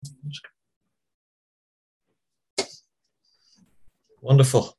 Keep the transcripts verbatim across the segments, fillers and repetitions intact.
Wonderful.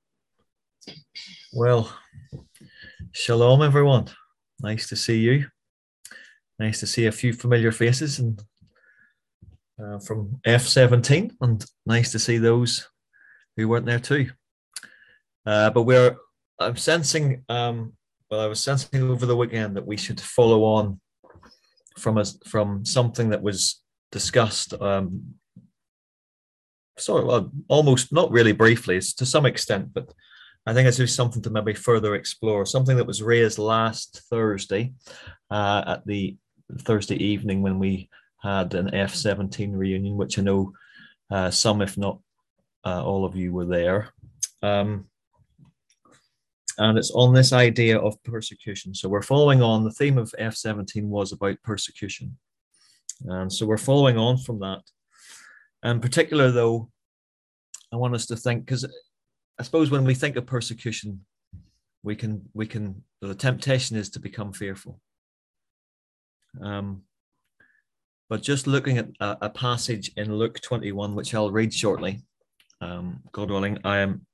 Well, shalom, everyone. Nice to see you. Nice to see a few familiar faces and uh, from F seventeen, and nice to see those who weren't there too. Uh, but we're, I'm sensing, um, well, I was sensing over the weekend that we should follow on from us from something that was discussed, um, sort of well, almost not really briefly, it's to some extent, but I think it's just something to maybe further explore. Something that was raised last Thursday uh, at the Thursday evening when we had an F seventeen reunion, which I know uh, some, if not uh, all of you were there. Um, and it's on this idea of persecution. So we're following on. The theme of F seventeen was about persecution. And so we're following on from that. In particular, though, I want us to think, because I suppose when we think of persecution, we can, we can, the temptation is to become fearful. Um, but just looking at a, a passage in Luke twenty-one, which I'll read shortly, um, God willing, I am,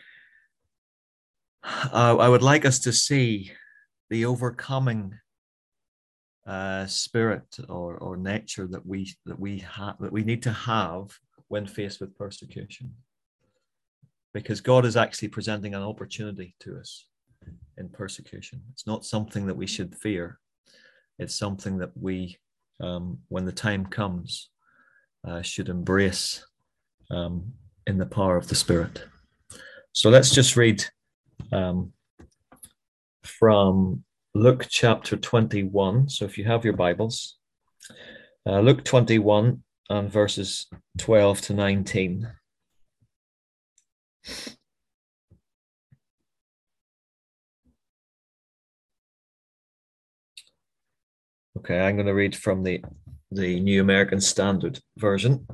uh, I would like us to see the overcoming uh, spirit or, or nature that we, that we have, that we need to have when faced with persecution. Because God is actually presenting an opportunity to us in persecution. It's not something that we should fear. It's something that we, um, when the time comes, uh, should embrace um, in the power of the Spirit. So let's just read um, from Luke chapter twenty-one. So if you have your Bibles, uh, Luke twenty-one and verses twelve to nineteen. Okay, I'm going to read from the, the New American Standard Version.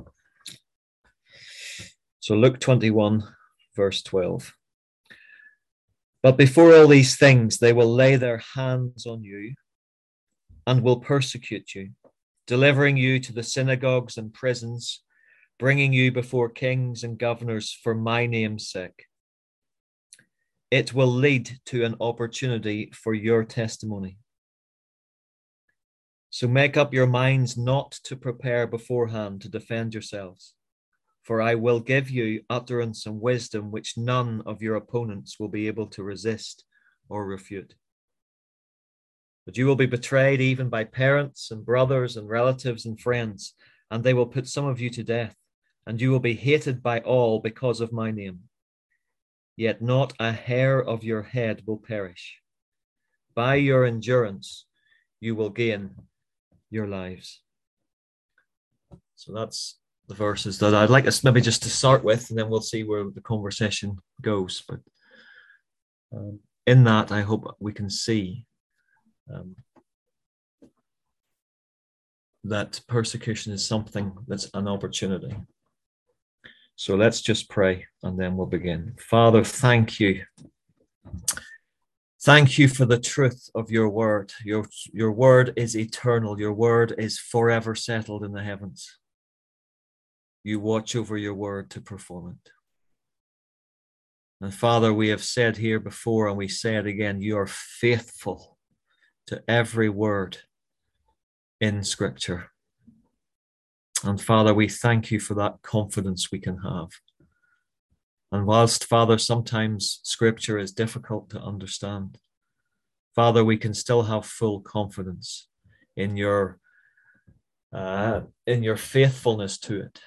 So Luke twenty-one, verse twelve. But before all these things, they will lay their hands on you and will persecute you, delivering you to the synagogues and prisons, bringing you before kings and governors for my name's sake. It will lead to an opportunity for your testimony. So make up your minds not to prepare beforehand to defend yourselves, for I will give you utterance and wisdom which none of your opponents will be able to resist or refute. But you will be betrayed even by parents and brothers and relatives and friends, and they will put some of you to death, and you will be hated by all because of my name. Yet not a hair of your head will perish. By your endurance, you will gain your lives. So that's the verses that I'd like us maybe just to start with, and then we'll see where the conversation goes. But um, in that, I hope we can see um, that persecution is something that's an opportunity. So let's just pray, and then we'll begin. Father, thank you. Thank you for the truth of your word. Your, your word is eternal. Your word is forever settled in the heavens. You watch over your word to perform it. And Father, we have said here before, and we say it again, you are faithful to every word in Scripture. And Father, we thank you for that confidence we can have. And whilst, Father, sometimes Scripture is difficult to understand, Father, we can still have full confidence in your, uh, in your faithfulness to it.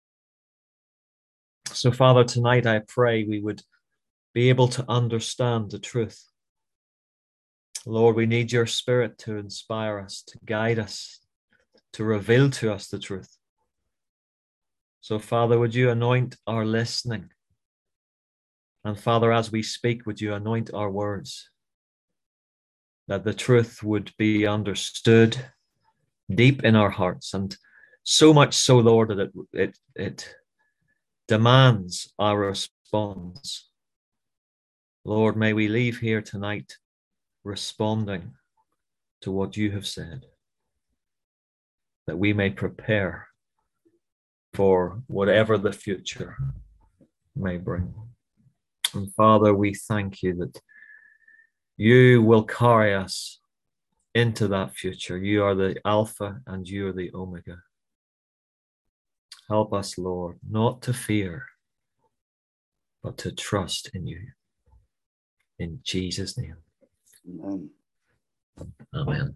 So, Father, tonight I pray we would be able to understand the truth. Lord, we need your Spirit to inspire us, to guide us, to reveal to us the truth. So, Father, would you anoint our listening? And Father, as we speak, would you anoint our words, that the truth would be understood deep in our hearts, and so much so, Lord, that it, it, it demands our response. Lord, may we leave here tonight responding to what you have said, that we may prepare for whatever the future may bring. And Father, we thank you that you will carry us into that future. You are the Alpha and you are the Omega. Help us, Lord, not to fear, but to trust in you. In Jesus' name. Amen. Amen.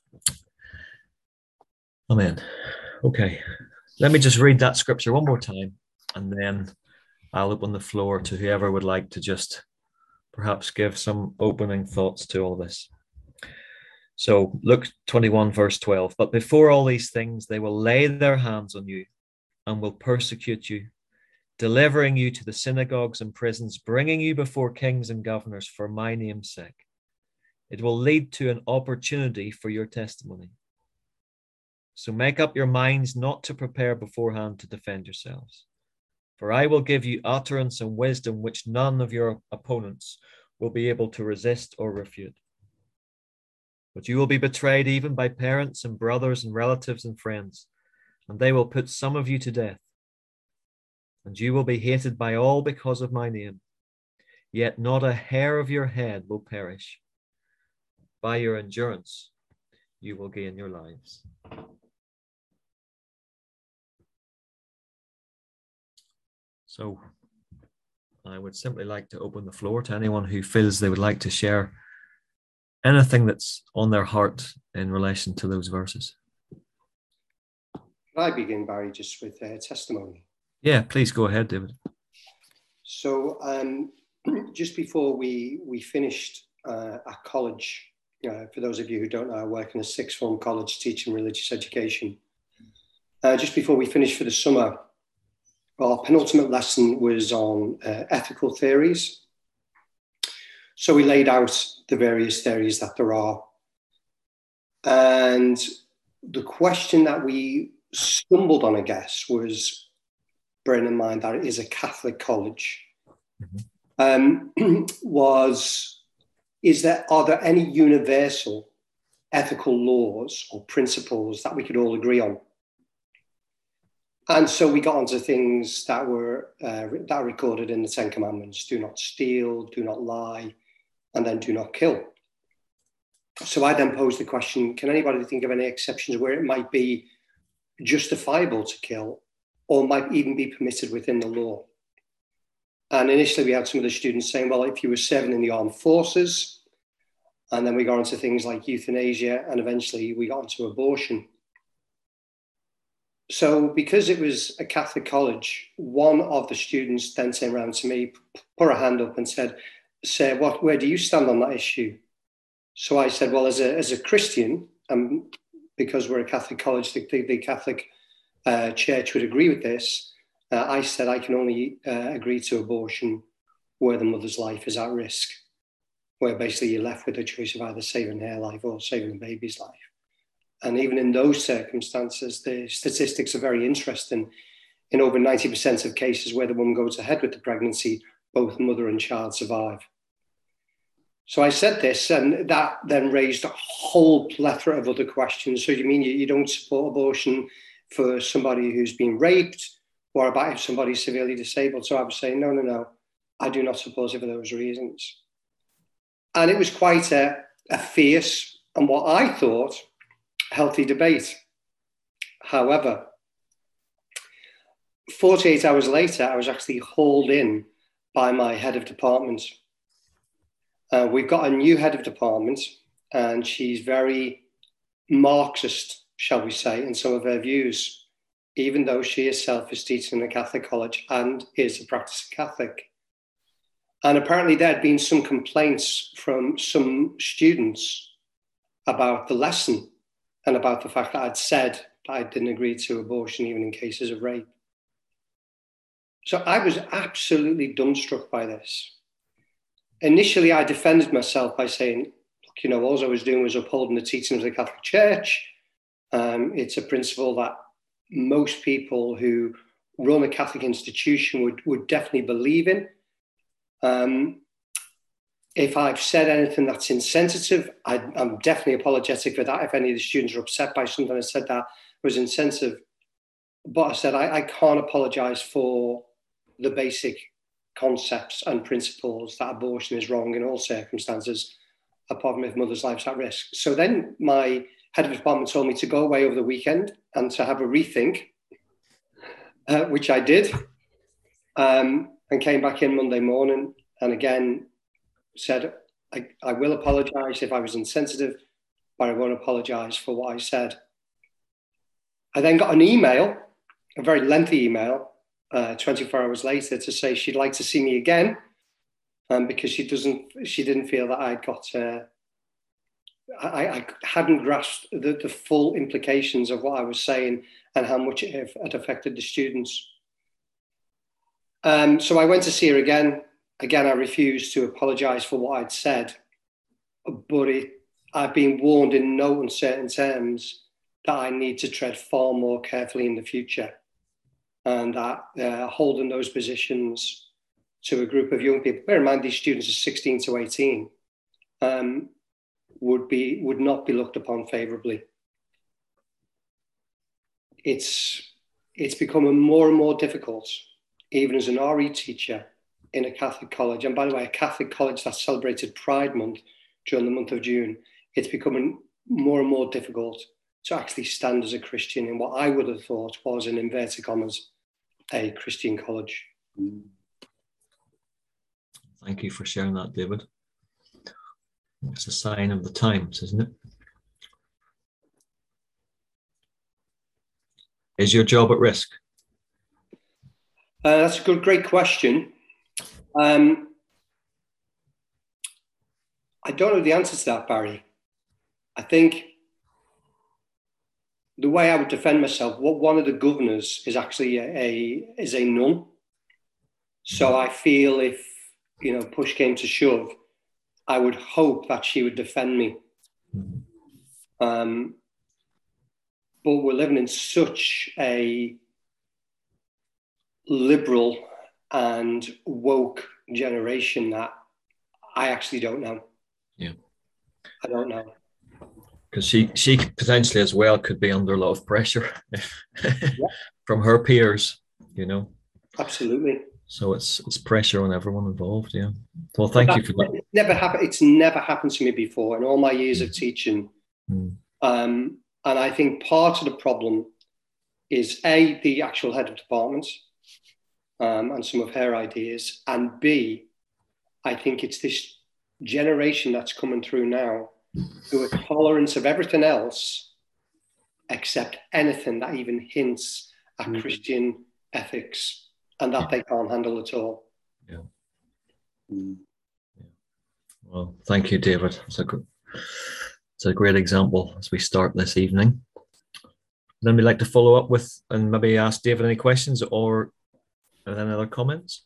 Amen. Okay, let me just read that scripture one more time, and then I'll open the floor to whoever would like to just perhaps give some opening thoughts to all this. So Luke twenty-one, verse twelve, but before all these things, they will lay their hands on you and will persecute you, delivering you to the synagogues and prisons, bringing you before kings and governors for my name's sake. It will lead to an opportunity for your testimony. So make up your minds not to prepare beforehand to defend yourselves. For I will give you utterance and wisdom which none of your opponents will be able to resist or refute. But you will be betrayed even by parents and brothers and relatives and friends, and they will put some of you to death. And you will be hated by all because of my name. Yet not a hair of your head will perish. By your endurance, you will gain your lives. So I would simply like to open the floor to anyone who feels they would like to share anything that's on their heart in relation to those verses. Can I begin, Barry, just with uh, testimony? Yeah, please go ahead, David. So um, just before we, we finished uh, at college, uh, for those of you who don't know, I work in a sixth form college teaching religious education. Uh, just before we finished for the summer, our penultimate lesson was on uh, ethical theories. So we laid out the various theories that there are. And the question that we stumbled on, I guess, was, bearing in mind that it is a Catholic college, mm-hmm. um, was, is there, are there any universal ethical laws or principles that we could all agree on? And so we got onto things that were uh, that are recorded in the Ten Commandments: do not steal, do not lie, and then do not kill. So I then posed the question, can anybody think of any exceptions where it might be justifiable to kill or might even be permitted within the law? And initially we had some of the students saying, well, if you were serving in the armed forces, and then we got into things like euthanasia, and eventually we got into abortion. So because it was a Catholic college, one of the students then turned around to me, put her hand up and said, Sir, what, where do you stand on that issue? So I said, well, as a, as a Christian, um, because we're a Catholic college, the, the, the Catholic uh, Church would agree with this. Uh, I said I can only uh, agree to abortion where the mother's life is at risk, where basically you're left with the choice of either saving her life or saving the baby's life. And even in those circumstances, the statistics are very interesting. In over ninety percent of cases where the woman goes ahead with the pregnancy, both mother and child survive. So I said this, and that then raised a whole plethora of other questions. So you mean you, you don't support abortion for somebody who's been raped, or about if somebody's severely disabled? So I was saying, no, no, no, I do not support it for those reasons. And it was quite a, a fierce, and what I thought, healthy debate. However, forty-eight hours later, I was actually hauled in by my head of department. Uh, we've got a new head of department, and she's very Marxist, shall we say, in some of her views, even though she herself is teaching in a Catholic college and is a practicing Catholic. And apparently there had been some complaints from some students about the lesson and about the fact that I'd said that I didn't agree to abortion even in cases of rape. So I was absolutely dumbstruck by this. Initially, I defended myself by saying, look, you know, all I was doing was upholding the teachings of the Catholic Church. Um, it's a principle that most people who run a Catholic institution would, would definitely believe in. Um, if I've said anything that's insensitive, I, I'm definitely apologetic for that. If any of the students are upset by something I said that was insensitive. but I said, I, I can't apologize for the basic concepts and principles that abortion is wrong in all circumstances, apart from if mother's life's at risk. So then my head of department told me to go away over the weekend and to have a rethink, uh, which I did, um, and came back in Monday morning and again said, I, I will apologize if I was insensitive, but I won't apologize for what I said. I then got an email, a very lengthy email, uh, twenty-four hours later, to say she'd like to see me again, um, because she doesn't, she didn't feel that I'd got, uh, I, I hadn't grasped the, the full implications of what I was saying and how much it had affected the students. Um, so I went to see her again. Again, I refused to apologize for what I'd said, but it, I've been warned in no uncertain terms that I need to tread far more carefully in the future, and that uh, holding those positions to a group of young people, bear in mind these students are sixteen to eighteen, um, would be would not be looked upon favorably. It's it's becoming more and more difficult, even as an R E teacher in a Catholic college, and by the way, a Catholic college that celebrated Pride Month during the month of June. It's becoming more and more difficult to actually stand as a Christian in what I would have thought was, in inverted commas, a Christian college. Thank you for sharing that, David. It's a sign of the times, isn't it? Is your job at risk? Uh, that's a good, great question. Um, I don't know the answer to that, Barry. I think the way I would defend myself, what one of the governors is actually a, a is a nun. So I feel if, you know, push came to shove, I would hope that she would defend me. Um, but we're living in such a liberal and woke generation that I actually don't know. Yeah. I don't know. Because she, she potentially as well could be under a lot of pressure Yeah. from her peers, you know. Absolutely. So it's it's pressure on everyone involved. Yeah. Well, thank that, you for that. It's never happened. It's never happened to me before in all my years of teaching. Mm. Um, and I think part of the problem is A, the actual head of department, um, and some of her ideas, and B, I think it's this generation that's coming through now who are tolerant of everything else except anything that even hints at mm. Christian ethics, and that they can't handle at all. Yeah. Mm. Yeah. Well, thank you, David. It's a, it's a great example as we start this evening. Then we'd like to follow up with and maybe ask David any questions or any other comments.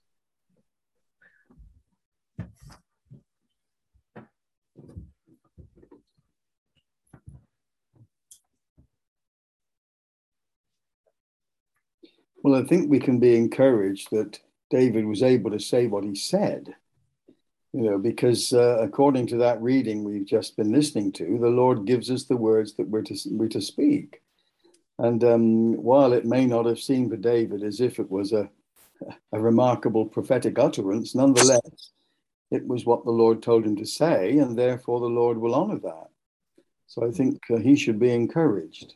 Well, I think we can be encouraged that David was able to say what he said, you know, because uh, according to that reading we've just been listening to, the Lord gives us the words that we're to, we're to speak. And um, while it may not have seemed for David as if it was a, a remarkable prophetic utterance, nonetheless, it was what the Lord told him to say, and therefore the Lord will honor that. So I think uh, he should be encouraged.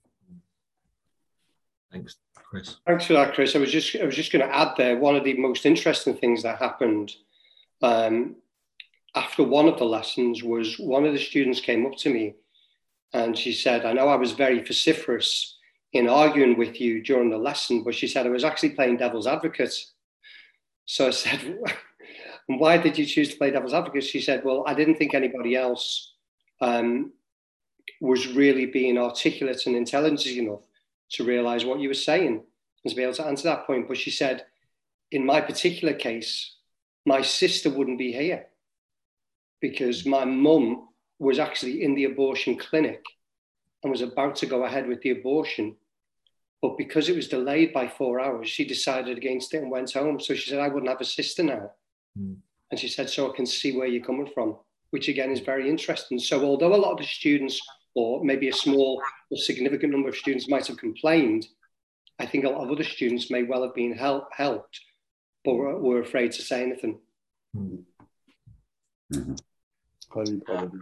Thanks, Chris. Thanks for that, Chris. I was just I was just going to add there, one of the most interesting things that happened um, after one of the lessons was one of the students came up to me and she said, I know I was very vociferous in arguing with you during the lesson, but she said I was actually playing devil's advocate. So I said, why did you choose to play devil's advocate? She said, well, I didn't think anybody else um, was really being articulate and intelligent enough to realize what you were saying and to be able to answer that point. But she said, in my particular case, my sister wouldn't be here because my mum was actually in the abortion clinic and was about to go ahead with the abortion. But because it was delayed by four hours, she decided against it and went home. So she said, I wouldn't have a sister now. Mm. And she said, so I can see where you're coming from, which again is very interesting. So although a lot of the students, or maybe a small or significant number of students might have complained, I think a lot of other students may well have been help, helped, but were, were afraid to say anything. Mm-hmm. Highly probably.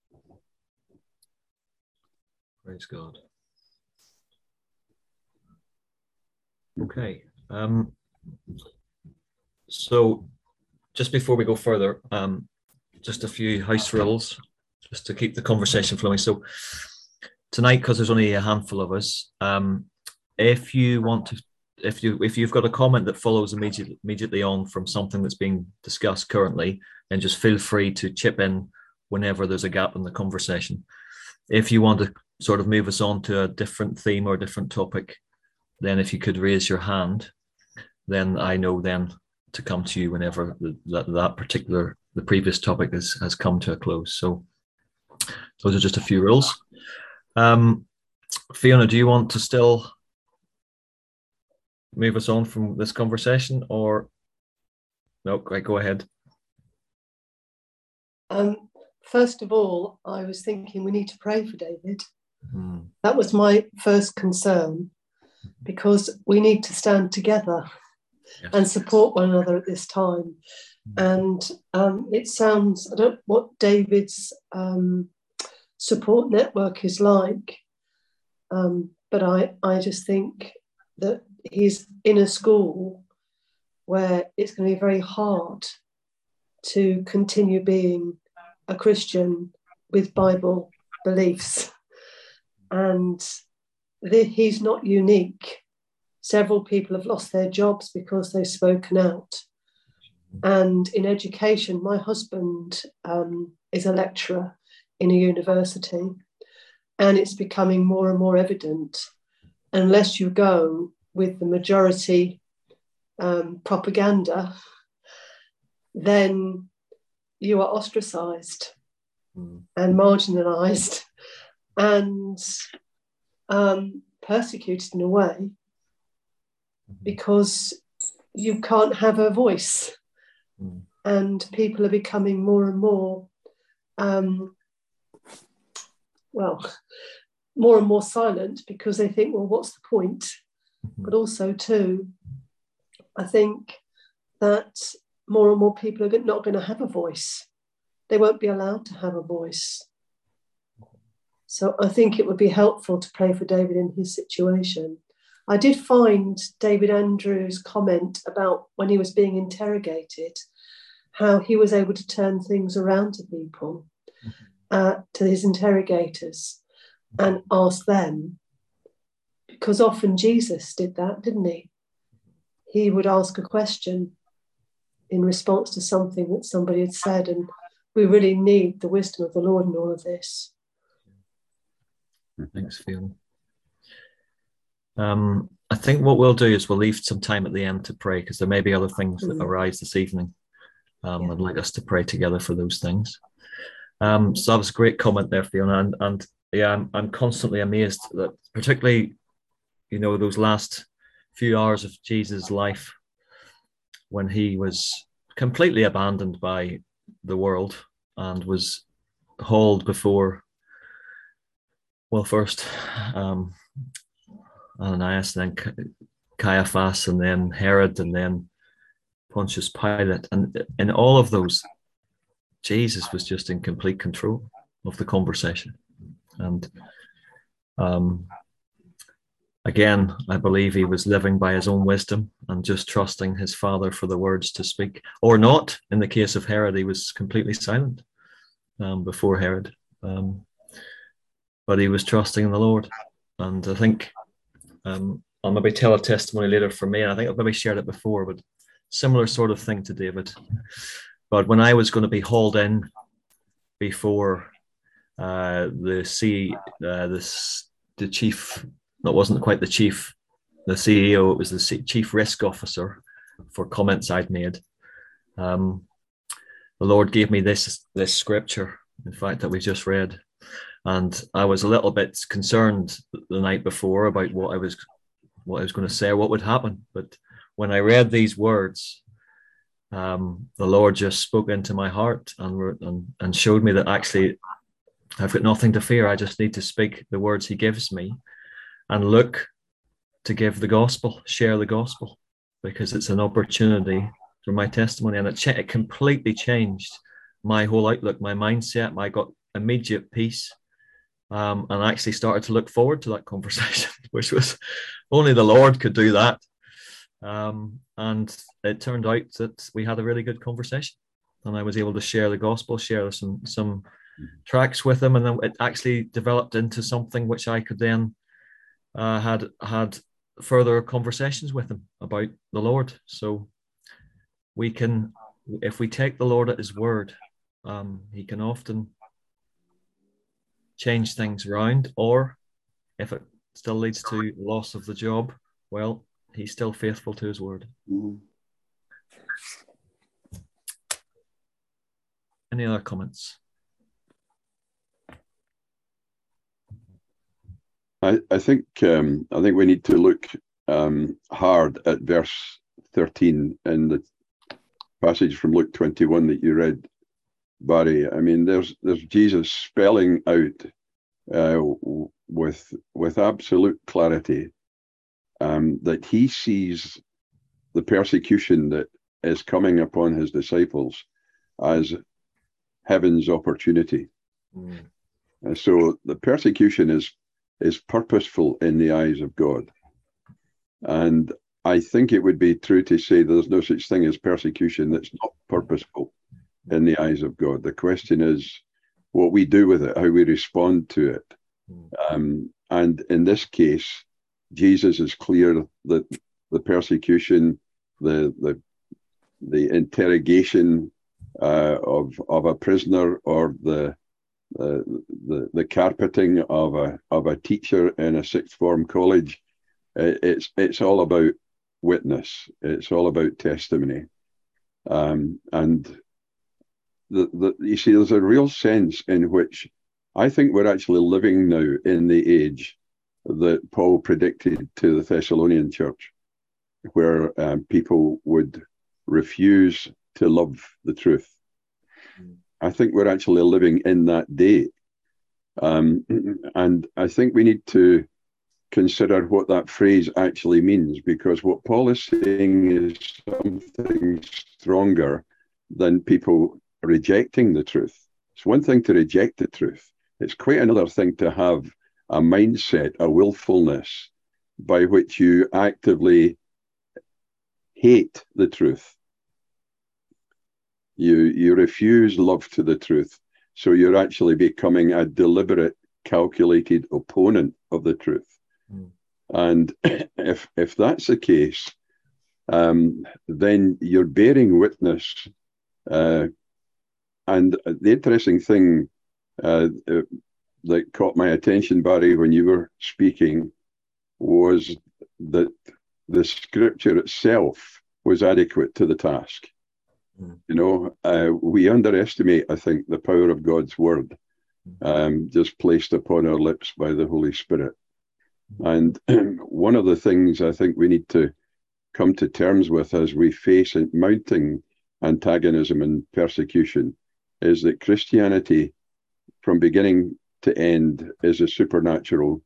Praise God. Okay. Um, so just before we go further, um, just a few house rules, just to keep the conversation flowing. So tonight, because there's only a handful of us, um, if you want to, if you if you've got a comment that follows immediately immediately on from something that's being discussed currently, then just feel free to chip in whenever there's a gap in the conversation. If you want to sort of move us on to a different theme or a different topic, then if you could raise your hand, then I know then to come to you whenever the, that, that particular, the previous topic is, has come to a close. So those are just a few rules. Um, Fiona, do you want to still move us on from this conversation, or no? Right, go ahead. Um, first of all, I was thinking we need to pray for David. Mm. That was my first concern, because we need to stand together yes. and support one another at this time. Mm. And um, it sounds, I don't know what David's um, support network is like, um, but I, I just think that he's in a school where it's going to be very hard to continue being a Christian with Bible beliefs. And the, he's not unique. Several people have lost their jobs because they've spoken out. And in education, my husband um, is a lecturer in a university, and it's becoming more and more evident. Unless you go with the majority um, propaganda, then you are ostracized mm. and marginalized and um, persecuted in a way, mm-hmm. because you can't have a voice. Mm. And people are becoming more and more, um, well, more and more silent, because they think, well, what's the point? Mm-hmm. But also, too, I think that more and more people are not going to have a voice. They won't be allowed to have a voice. So I think it would be helpful to pray for David in his situation. I did find David Andrews' comment about when he was being interrogated, how he was able to turn things around to people, uh, to his interrogators, and ask them, because often Jesus did that, didn't he? He would ask a question in response to something that somebody had said, and we really need the wisdom of the Lord in all of this. Thanks, Fiona. Um, I think what we'll do is we'll leave some time at the end to pray, because there may be other things that mm. arise this evening. Um, yeah. I'd like us to pray together for those things. Um, so that was a great comment there, Fiona, and, and yeah, I'm, I'm constantly amazed that, particularly, you know, those last few hours of Jesus' life, when he was completely abandoned by the world and was hauled before, well, first um, Ananias, and then Caiaphas, and then Herod, and then Pontius Pilate. And in all of those, Jesus was just in complete control of the conversation. And um, again, I believe he was living by his own wisdom and just trusting his Father for the words to speak, or not. In the case of Herod, he was completely silent um, before Herod. Um, but he was trusting in the Lord. And I think um, I'll maybe tell a testimony later for me, and I think I've maybe shared it before, but similar sort of thing to David. But when I was going to be hauled in before uh, the C, uh, this, the chief, that wasn't quite the chief, the C E O, it was the C, chief risk officer, for comments I'd made. Um, the Lord gave me this this scripture, in fact, that we just read. And I was a little bit concerned the night before about what I was what I was going to say or what would happen. But when I read these words, um, the Lord just spoke into my heart and, and and showed me that actually I've got nothing to fear. I just need to speak the words he gives me and look to give the gospel, share the gospel, because it's an opportunity for my testimony. And it, ch- it completely changed my whole outlook, my mindset. I got immediate peace, um, and I actually started to look forward to that conversation, which was only the Lord could do that. Um, and it turned out that we had a really good conversation, and I was able to share the gospel, share some some tracks with him, and then it actually developed into something which I could then uh, had had further conversations with him about the Lord. So we can, if we take the Lord at his word, um, he can often change things around, or if it still leads to loss of the job, well, he's still faithful to his word. Mm-hmm. Any other comments? I, I think um, I think we need to look um, hard at verse thirteen in the passage from Luke twenty-one that you read, Barry. I mean, there's there's Jesus spelling out uh, with with absolute clarity um, that he sees the persecution that is coming upon his disciples as heaven's opportunity. Mm. And so the persecution is is purposeful in the eyes of God. And I think it would be true to say there's no such thing as persecution that's not purposeful in the eyes of God. The question is what we do with it, how we respond to it. Um, and in this case, Jesus is clear that the persecution, the the the interrogation uh, of of a prisoner, or the the the, the carpeting of a of a teacher in a sixth form college, it's it's all about witness. It's all about testimony, um, and the the you see, there's a real sense in which I think we're actually living now in the age that Paul predicted to the Thessalonian church, where um, people would refuse to love the truth. Mm. I think we're actually living in that day. Um, and I think we need to consider what that phrase actually means, because what Paul is saying is something stronger than people rejecting the truth. It's one thing to reject the truth. It's quite another thing to have a mindset, a willfulness by which you actively hate the truth. You you refuse love to the truth. So you're actually becoming a deliberate, calculated opponent of the truth. Mm. And if if that's the case, um, then you're bearing witness. Uh, and the interesting thing uh, uh, that caught my attention, Barry, when you were speaking, was that the scripture itself was adequate to the task. Mm. You know, uh, we underestimate, I think, the power of God's word, um, just placed upon our lips by the Holy Spirit. And one of the things I think we need to come to terms with as we face mounting antagonism and persecution is that Christianity, from beginning to end, is a supernatural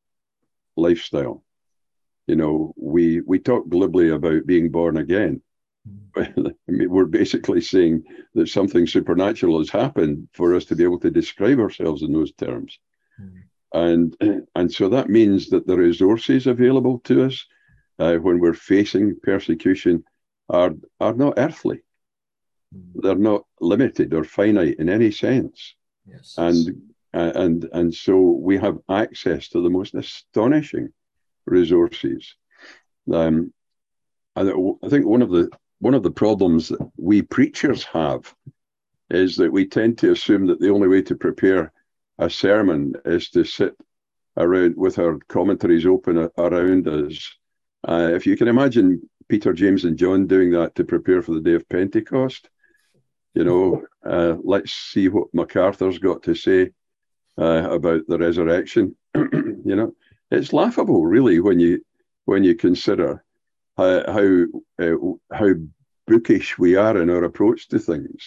lifestyle. You know, we we talk glibly about being born again. I mean, we're basically saying that something supernatural has happened for us to be able to describe ourselves in those terms. Mm. And and so that means that the resources available to us uh, when we're facing persecution are are not earthly. Mm. They're not limited or finite in any sense. Yes. And uh, and and so we have access to the most astonishing resources. Um, I, I think one of the one of the problems that we preachers have is that we tend to assume that the only way to prepare a sermon is to sit around with our commentaries open around us. Uh, if you can imagine Peter, James, and John doing that to prepare for the day of Pentecost, you know, uh, let's see what MacArthur's got to say uh, about the resurrection. You know, it's laughable, really, when you when you consider how how, uh, how bookish we are in our approach to things.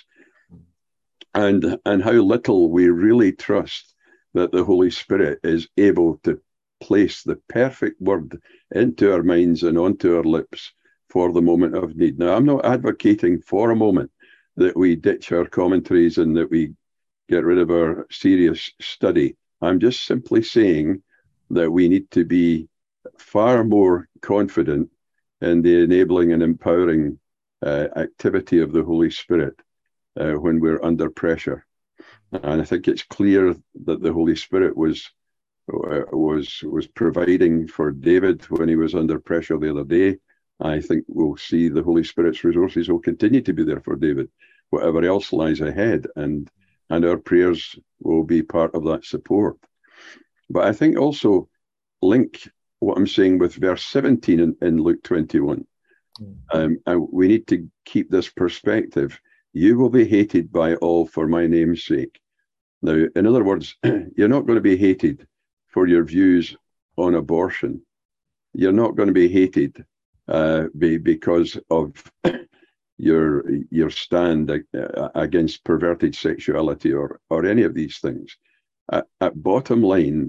And, and how little we really trust that the Holy Spirit is able to place the perfect word into our minds and onto our lips for the moment of need. Now, I'm not advocating for a moment that we ditch our commentaries and that we get rid of our serious study. I'm just simply saying that we need to be far more confident in the enabling and empowering uh, activity of the Holy Spirit uh, when we're under pressure. And I think it's clear that the Holy Spirit was uh, was was providing for David when he was under pressure the other day. I think we'll see the Holy Spirit's resources will continue to be there for David, whatever else lies ahead, and and our prayers will be part of that support. But I think also link what I'm saying with verse seventeen in, in Luke twenty-one. Mm. Um, and we need to keep this perspective. You will be hated by all for my name's sake. Now, in other words, you're not going to be hated for your views on abortion. You're not going to be hated uh, be, because of your your stand against perverted sexuality or or any of these things. At, at bottom line,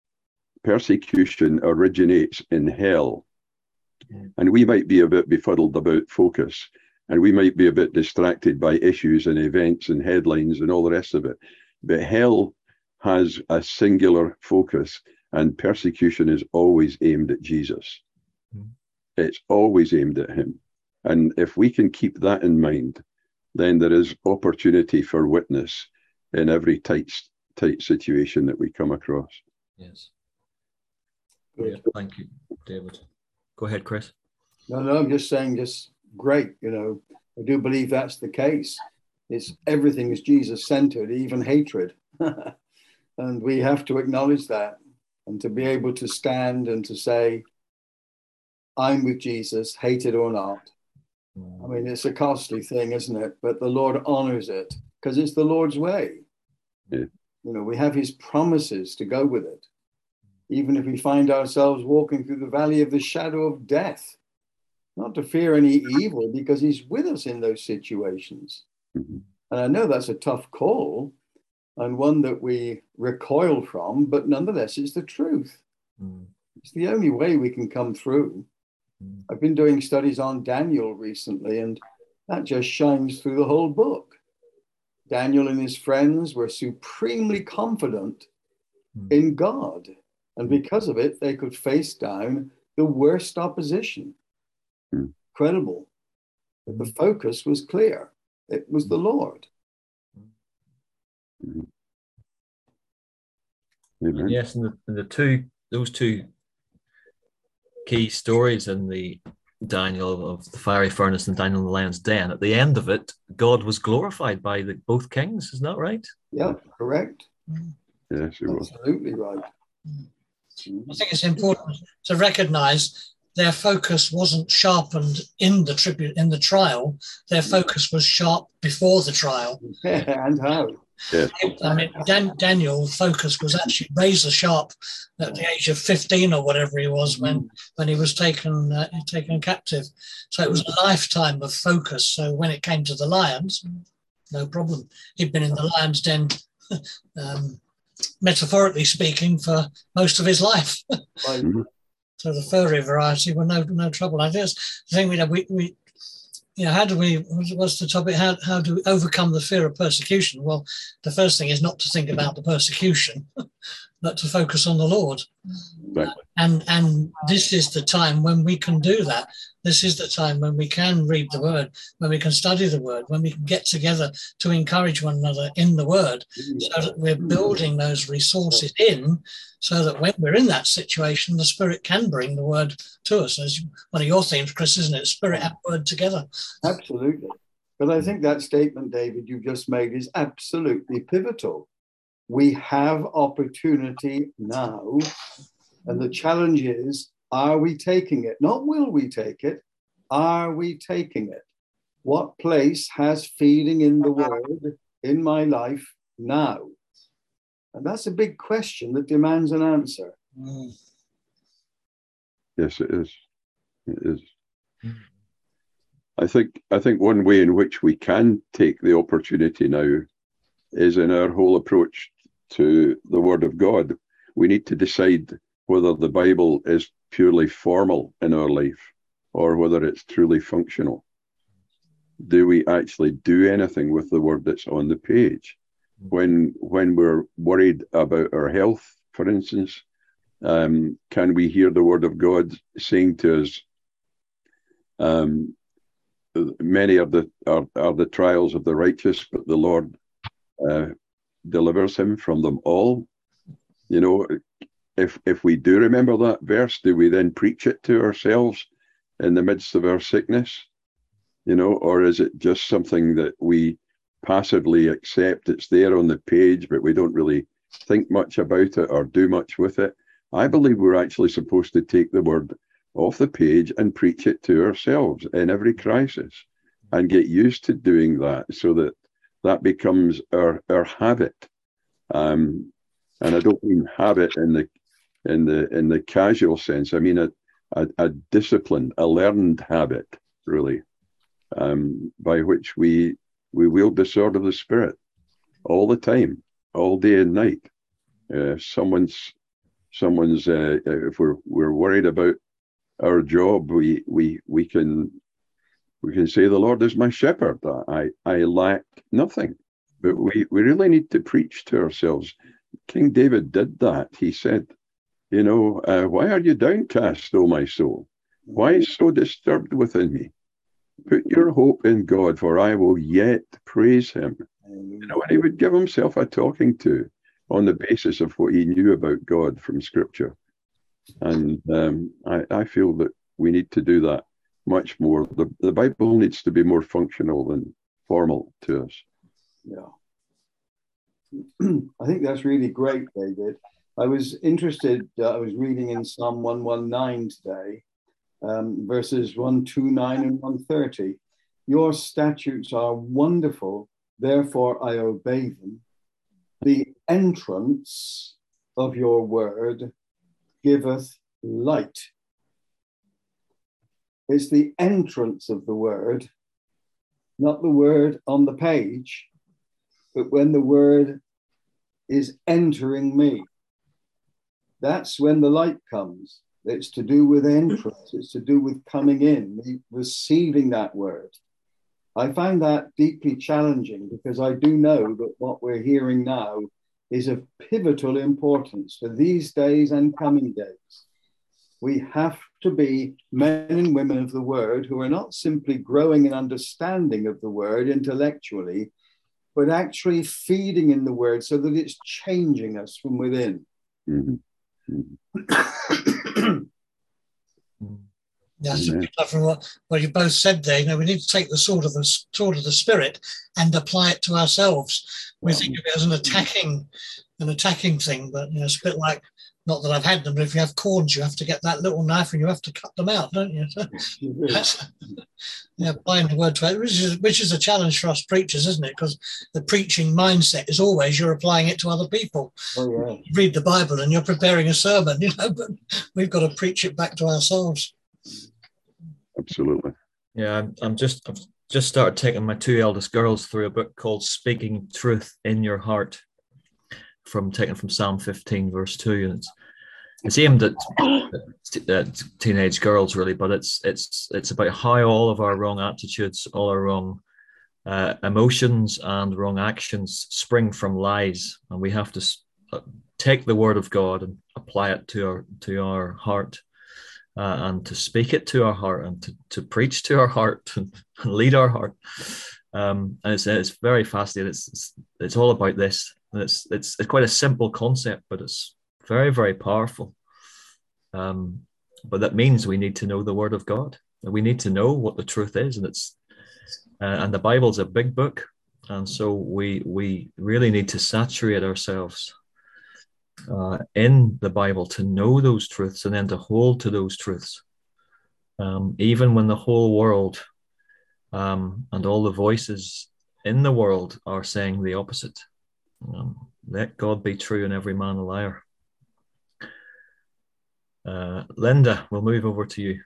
persecution originates in hell. And we might be a bit befuddled about focus, and we might be a bit distracted by issues and events and headlines and all the rest of it. But hell has a singular focus, and persecution is always aimed at Jesus. Mm. It's always aimed at him. And if we can keep that in mind, then there is opportunity for witness in every tight, tight situation that we come across. Yes. Yeah, thank you, David. Go ahead, Chris. No, no, I'm just saying, just great. You know, I do believe that's the case. It's everything is Jesus centered, even hatred. And we have to acknowledge that, and to be able to stand and to say, I'm with Jesus, hated or not. I mean, it's a costly thing, isn't it? But the Lord honors it because it's the Lord's way. Yeah. You know, we have his promises to go with it. Even if we find ourselves walking through the valley of the shadow of death, not to fear any evil because he's with us in those situations. Mm-hmm. And I know that's a tough call and one that we recoil from, but nonetheless, it's the truth. Mm. It's the only way we can come through. Mm. I've been doing studies on Daniel recently, and that just shines through the whole book. Daniel and his friends were supremely confident mm. in God. And because of it, they could face down the worst opposition. Mm. Incredible. But the focus was clear. It was the Lord. Mm. Yes, and the, and the two, those two key stories in the Daniel of the fiery furnace and Daniel in the lion's den, at the end of it, God was glorified by the, both kings. Isn't that right? Yeah, correct. Yes, it was. Absolutely right. I think it's important to recognise their focus wasn't sharpened in the tribute in the trial. Their focus was sharp before the trial. And how? Yes. I mean, Dan, Daniel's focus was actually razor sharp at the age of fifteen or whatever he was when, when he was taken uh, taken captive. So it was a lifetime of focus. So when it came to the lions, no problem. He'd been in the lion's den, um, metaphorically speaking, for most of his life. Mm-hmm. So the furry variety were no no trouble. I guess the thing we know, we, we you know, how do we, what's the topic? How, how do we overcome the fear of persecution? Well, the first thing is not to think about the persecution, but to focus on the Lord. Right. And, and this is the time when we can do that. This is the time when we can read the word, when we can study the word, when we can get together to encourage one another in the word, so that we're building those resources in, so that when we're in that situation, the Spirit can bring the word to us. As one of your themes, Chris, isn't it? Spirit and word together. Absolutely. But I think that statement, David, you just made is absolutely pivotal. We have opportunity now. And the challenge is, are we taking it? Not will we take it, are we taking it? What place has feeding in the word in my life now? And that's a big question that demands an answer. Mm. Yes, it is. It is. I think I think one way in which we can take the opportunity now is in our whole approach to the Word of God. We need to decide whether the Bible is purely formal in our life or whether it's truly functional. Do we actually do anything with the word that's on the page? When when we're worried about our health, for instance, um, can we hear the word of God saying to us, um, many are the are, are the trials of the righteous, but the Lord uh, delivers him from them all? You know, if if we do remember that verse, do we then preach it to ourselves in the midst of our sickness? You know, or is it just something that we passively accept? It's there on the page, but we don't really think much about it or do much with it. I believe we're actually supposed to take the word off the page and preach it to ourselves in every crisis and get used to doing that so that that becomes our, our habit. Um, and I don't mean habit in the in the in the casual sense. I mean a, a, a discipline, a learned habit, really, um, by which we we wield the sword of the Spirit all the time, all day and night. Uh, someone's someone's uh, if we're we're worried about our job, we we we can we can say the Lord is my shepherd. I I lack nothing. But we we really need to preach to ourselves. King David did that. He said, you know, uh, why are you downcast, O my soul? Why so disturbed within me? Put your hope in God, for I will yet praise him. You know, and he would give himself a talking to on the basis of what he knew about God from Scripture. And um, I, I feel that we need to do that much more. The, the Bible needs to be more functional than formal to us. Yeah. I think that's really great, David. I was interested, uh, I was reading in Psalm one nineteen today, um, verses one twenty-nine and one thirty. Your statutes are wonderful, therefore I obey them. The entrance of your word giveth light. It's the entrance of the word, not the word on the page, but when the word is entering me. That's when the light comes. It's to do with entrance. It's to do with coming in, receiving that word. I find that deeply challenging because I do know that what we're hearing now is of pivotal importance for these days and coming days. We have to be men and women of the word who are not simply growing in understanding of the word intellectually, but actually feeding in the word so that it's changing us from within. Mm-hmm. That's a bit from what, what you both said there. You know, we need to take the sword of the sword of the Spirit and apply it to ourselves. We think of it as an attacking, an attacking thing, but you know, it's a bit like, not that I've had them, but if you have corns, you have to get that little knife and you have to cut them out, don't you? So, that's, yeah, applying the word to it, which is, which is a challenge for us preachers, isn't it? Because the preaching mindset is always you're applying it to other people. Oh, yeah. You read the Bible and you're preparing a sermon, you know, but we've got to preach it back to ourselves. Absolutely. Yeah, I'm, I'm just I've just started taking my two eldest girls through a book called Speaking Truth in Your Heart, from taken from Psalm fifteen, verse two, and it's it's aimed at, at teenage girls really, but it's it's it's about how all of our wrong attitudes, all our wrong uh, emotions and wrong actions spring from lies, and we have to take the word of God and apply it to our to our heart. Uh, and to speak it to our heart and to, to preach to our heart and, and lead our heart. Um, and it's, it's very fascinating. It's, it's it's all about this. And it's, it's it's quite a simple concept, but it's very, very powerful. Um, but that means we need to know the word of God. We need to know what the truth is. And it's uh, and the Bible's a big book. And so we we really need to saturate ourselves Uh, in the Bible to know those truths and then to hold to those truths, um, even when the whole world um, and all the voices in the world are saying the opposite. Um, let God be true and every man a liar. Uh, Linda, we'll move over to you.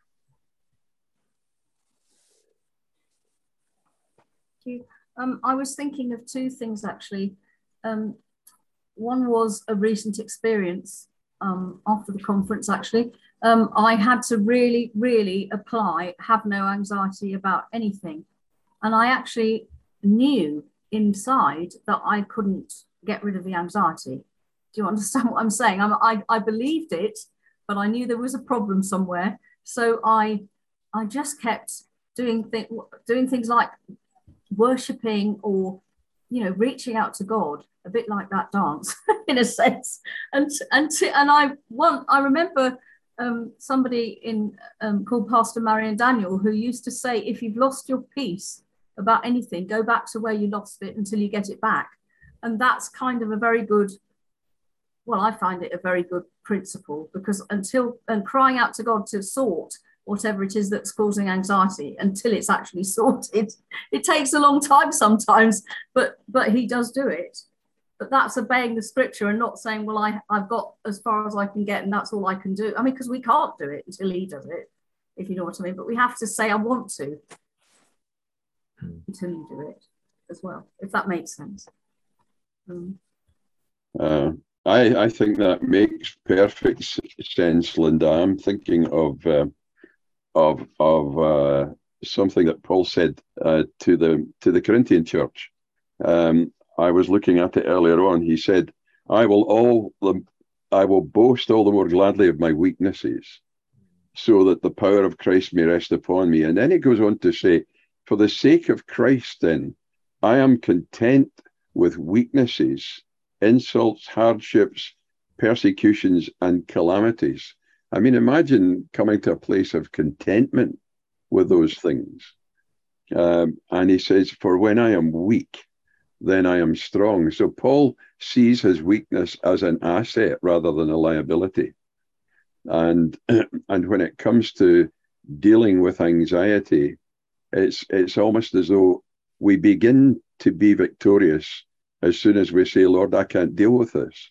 Thank you. Um, I was thinking of two things actually. Um, One was a recent experience. um, after the conference, actually, um, I had to really, really apply, have no anxiety about anything. And I actually knew inside that I couldn't get rid of the anxiety. Do you understand what I'm saying? I'm, I, I believed it, but I knew there was a problem somewhere. So I, I just kept doing, th- doing things like worshipping or, you know, reaching out to God, a bit like that dance in a sense. And, and, to, and I want, I remember um, somebody in um, called Pastor Marion Daniel, who used to say, if you've lost your peace about anything, go back to where you lost it until you get it back. And that's kind of a very good, well, I find it a very good principle, because until, and crying out to God to sort whatever it is that's causing anxiety until it's actually sorted, it takes a long time sometimes, but but he does do it. But that's obeying the scripture and not saying, well, I, I've got as far as I can get and that's all I can do. I mean, because we can't do it until he does it, if you know what I mean. But we have to say, I want to, until you do it as well, if that makes sense. Um, uh, I, I think that makes perfect sense, Linda. I'm thinking of uh, of of uh, something that Paul said uh, to the to the Corinthian church. Um, I was looking at it earlier on. He said, "I will all the I will boast all the more gladly of my weaknesses, so that the power of Christ may rest upon me." And then he goes on to say, "For the sake of Christ, then, I am content with weaknesses, insults, hardships, persecutions, and calamities." I mean, imagine coming to a place of contentment with those things. Um, and he says, "For when I am weak, then I am strong." So Paul sees his weakness as an asset rather than a liability. And, and when it comes to dealing with anxiety, it's, it's almost as though we begin to be victorious as soon as we say, "Lord, I can't deal with this."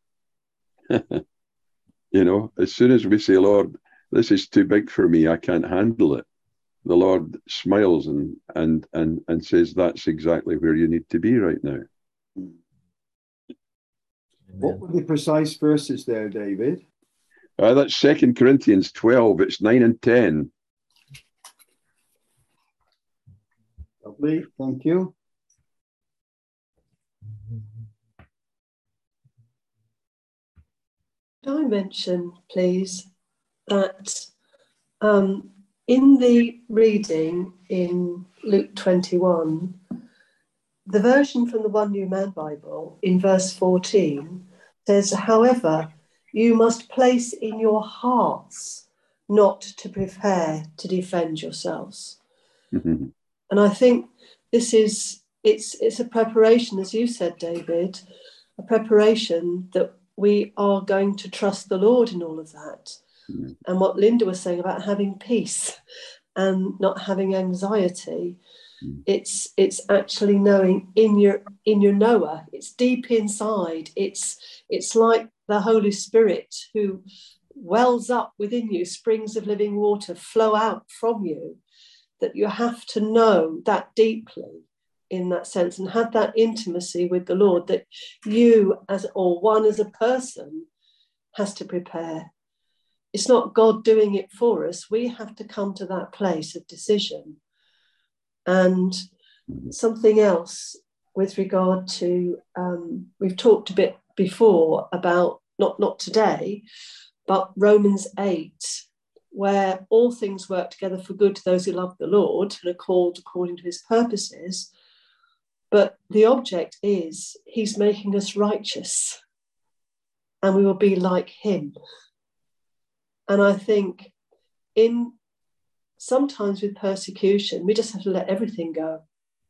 You know, as soon as we say, "Lord, this is too big for me, I can't handle it," the Lord smiles and and and and says, "That's exactly where you need to be right now." What were the precise verses there, David? Uh, that's Second Corinthians twelve. It's nine and ten. Lovely, thank you. Could I mention, please, that um, in the reading in Luke twenty-one, the version from the One New Man Bible in verse fourteen says, "However, you must place in your hearts not to prepare to defend yourselves." Mm-hmm. And I think this is, it's, it's a preparation, as you said, David, a preparation that we are going to trust the Lord in all of that. Mm-hmm. And what Linda was saying about having peace and not having anxiety, mm-hmm. it's it's actually knowing in your in your knower, it's deep inside. It's it's like the Holy Spirit who wells up within you, springs of living water flow out from you, that you have to know that deeply in that sense and have that intimacy with the Lord, that you as or one as a person has to prepare. It's not God doing it for us. We have to come to that place of decision. And something else with regard to, um, we've talked a bit before about, not, not today, but Romans eight, where all things work together for good to those who love the Lord and are called according to his purposes. But the object is he's making us righteous and we will be like him. And I think in sometimes with persecution, we just have to let everything go.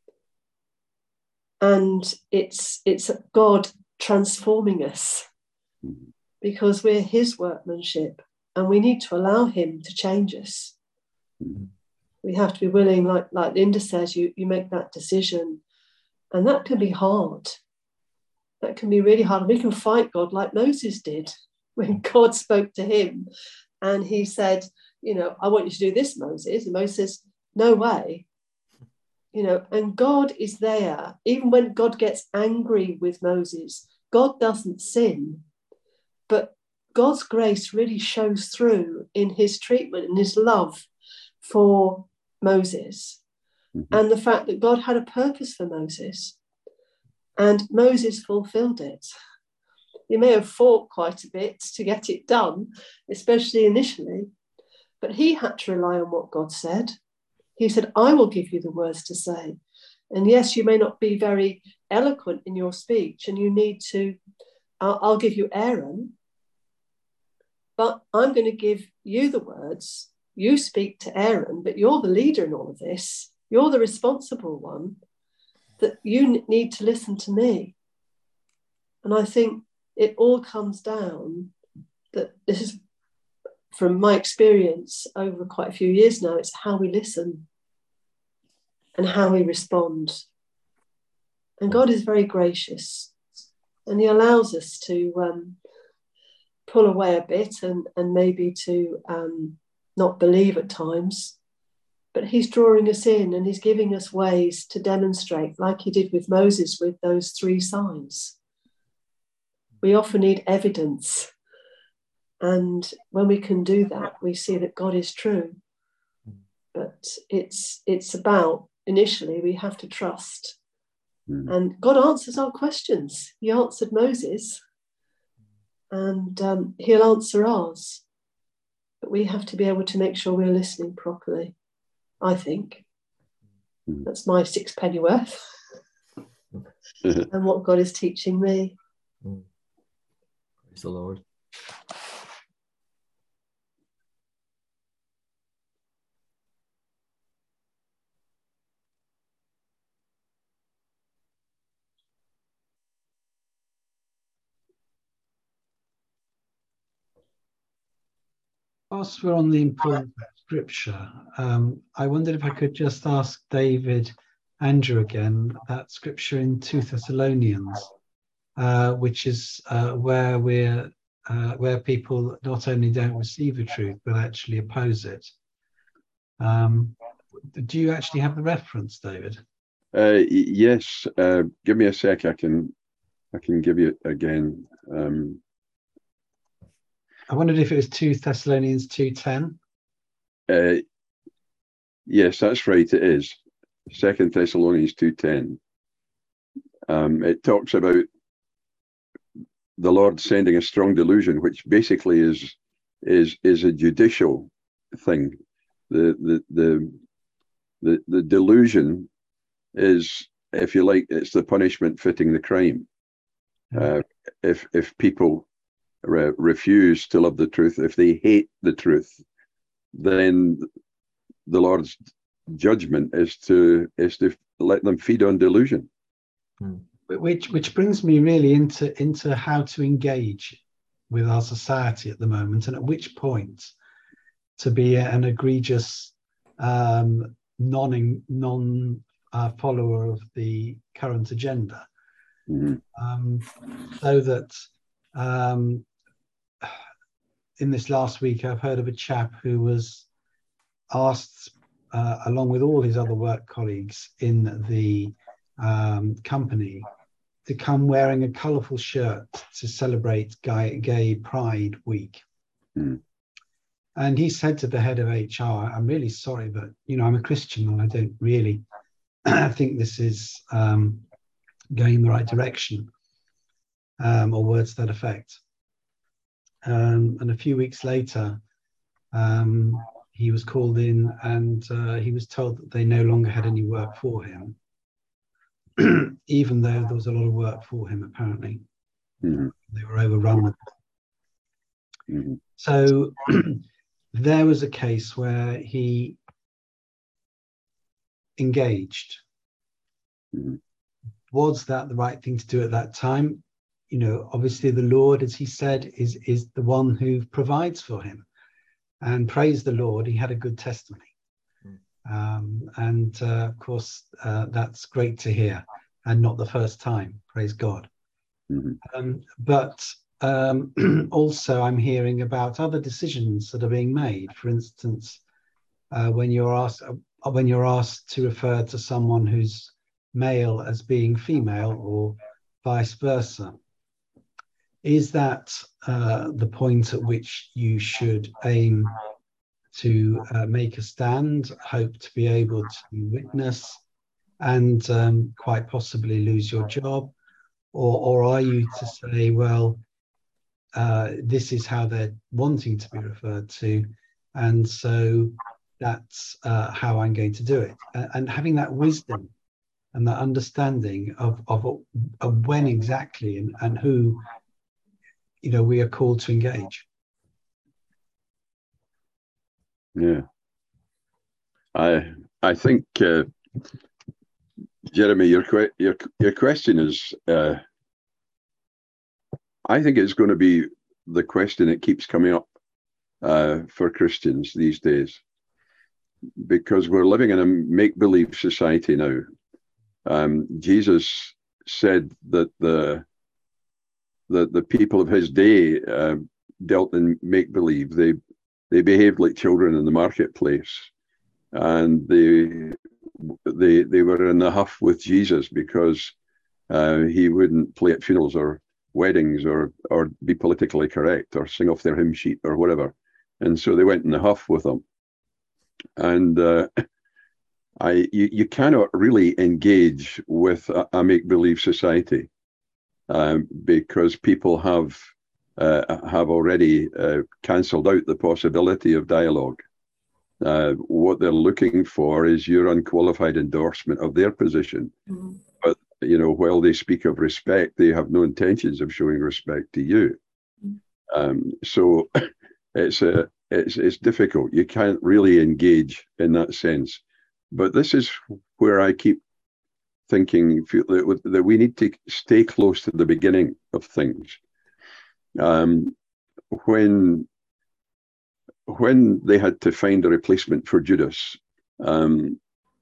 And it's it's God transforming us because we're his workmanship and we need to allow him to change us. We have to be willing, like, like Linda says, you, you make that decision. And that can be hard. That can be really hard. We can fight God like Moses did when God spoke to him. And he said, you know, "I want you to do this, Moses." And Moses says, "No way." You know, and God is there. Even when God gets angry with Moses, God doesn't sin. But God's grace really shows through in his treatment and his love for Moses, mm-hmm. and the fact that God had a purpose for Moses, and Moses fulfilled it. He may have fought quite a bit to get it done, especially initially, but he had to rely on what God said. He said, I will give you the words to say. And yes, you may not be very eloquent in your speech, and you need to, I'll, I'll give you Aaron, but I'm going to give you the words. You speak to Aaron, but you're the leader in all of this. You're the responsible one, that you need to listen to me. And I think it all comes down that this is, from my experience over quite a few years now, it's how we listen and how we respond. And God is very gracious, and he allows us to um, pull away a bit and, and maybe to um, not believe at times, but he's drawing us in, and he's giving us ways to demonstrate, like he did with Moses with those three signs. We often need evidence, and when we can do that, we see that God is true. But it's it's about, initially, we have to trust. Mm. And God answers our questions. He answered Moses, and um, he'll answer ours. But we have to be able to make sure we're listening properly, I think. Mm. That's my six penny worth and what God is teaching me. Mm. Praise the Lord. Whilst we're on the importance of scripture, um, I wondered if I could just ask David Andrew again that scripture in two Thessalonians, uh, which is uh, where we're uh, where people not only don't receive the truth but actually oppose it. Um, do you actually have the reference, David? Uh, yes. Uh, give me a sec. I can I can give you it again. Um, I wondered if it was two Thessalonians two ten. Uh, yes, that's right. It is Second Thessalonians two ten. Um, it talks about the Lord sending a strong delusion, which basically is is is a judicial thing. The the the the, the delusion is, if you like, it's the punishment fitting the crime. Uh, if if people Re- refuse to love the truth, if they hate the truth, then the Lord's judgment is to is to let them feed on delusion. Hmm. Which which brings me really into into how to engage with our society at the moment, and at which point to be an egregious um, non non uh, follower of the current agenda, mm-hmm. um, so that. Um, in this last week, I've heard of a chap who was asked, uh, along with all his other work colleagues in the um, company, to come wearing a colourful shirt to celebrate Gay, Gay Pride Week. Mm. And he said to the head of H R, I'm really sorry, but, you know, I'm a Christian and I don't really think this is um, going in the right direction, um, or words to that effect. Um, and a few weeks later, um, he was called in, and uh, he was told that they no longer had any work for him, even though there was a lot of work for him, apparently. Mm-hmm. They were overrun with it. Mm-hmm. So there was a case where he engaged. Mm-hmm. Was that the right thing to do at that time? You know, obviously the Lord, as he said, is, is the one who provides for him. And praise the Lord, he had a good testimony. Mm. Um, and uh, of course, uh, that's great to hear, and not the first time, praise God. Mm-hmm. Um, but um, also I'm hearing about other decisions that are being made. For instance, uh, when you're asked, uh, when you're asked to refer to someone who's male as being female, or vice versa. is that uh, the point at which you should aim to uh, make a stand, hope to be able to witness, and um, quite possibly lose your job? Or, or are you to say, well, uh, this is how they're wanting to be referred to, and so that's uh, how I'm going to do it? And, and having that wisdom and that understanding of, of, of when exactly and, and who, you know, we are called to engage. Yeah, I I think uh, Jeremy, your que- your your question is, uh, I think it's going to be the question that keeps coming up uh, for Christians these days, because we're living in a make-believe society now. Um, Jesus said that the that the people of his day uh, dealt in make-believe. They they behaved like children in the marketplace, and they they they were in the huff with Jesus because uh, he wouldn't play at funerals or weddings or or be politically correct or sing off their hymn sheet or whatever, and so they went in the huff with him. And uh, I you, you cannot really engage with a, a make-believe society um, because people have uh, have already uh, cancelled out the possibility of dialogue. Uh, what they're looking for is your unqualified endorsement of their position. Mm-hmm. But, you know, while they speak of respect, they have no intentions of showing respect to you. Mm-hmm. Um, so it's a it's it's difficult. You can't really engage in that sense. But this is where I keep thinking that, that we need to stay close to the beginning of things. Um, when when they had to find a replacement for Judas, um,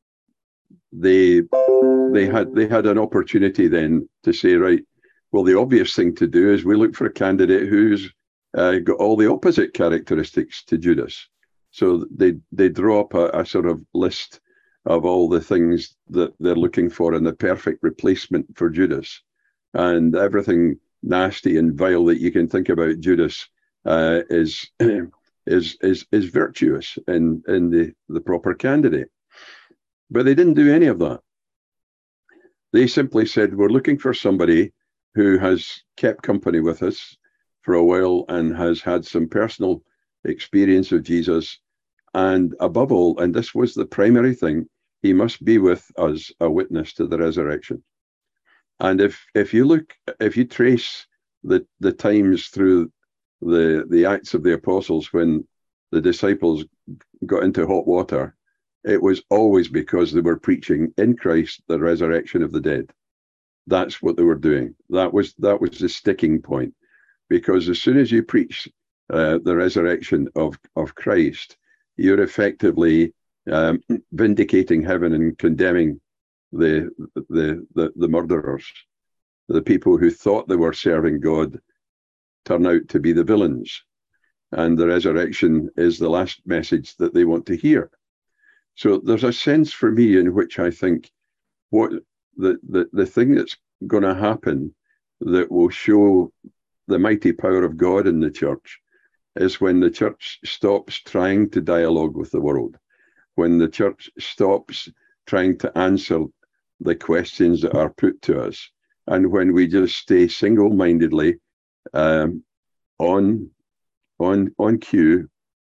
they they had they had an opportunity then to say, right, well, the obvious thing to do is we look for a candidate who's uh, got all the opposite characteristics to Judas. So they they draw up a, a sort of list of all the things that they're looking for in the perfect replacement for Judas, and everything nasty and vile that you can think about Judas uh, is. is is is virtuous in in the the proper candidate. But they didn't do any of that. They simply said, we're looking for somebody who has kept company with us for a while and has had some personal experience of Jesus, and above all, and this was the primary thing, he must be with us a witness to the resurrection. And if if you look if you trace the the times through the the Acts of the Apostles, when the disciples got into hot water, it was always because they were preaching in Christ the resurrection of the dead. That's what they were doing. That was that was the sticking point, because as soon as you preach uh, the resurrection of of Christ, you're effectively um, vindicating heaven and condemning the, the the the murderers, the people who thought they were serving God turn out to be the villains, and the resurrection is the last message that they want to hear. So there's a sense for me in which I think what the the, the thing that's going to happen that will show the mighty power of God in the church is when the church stops trying to dialogue with the world, when the church stops trying to answer the questions that are put to us, and when we just stay single-mindedly Um, on on on cue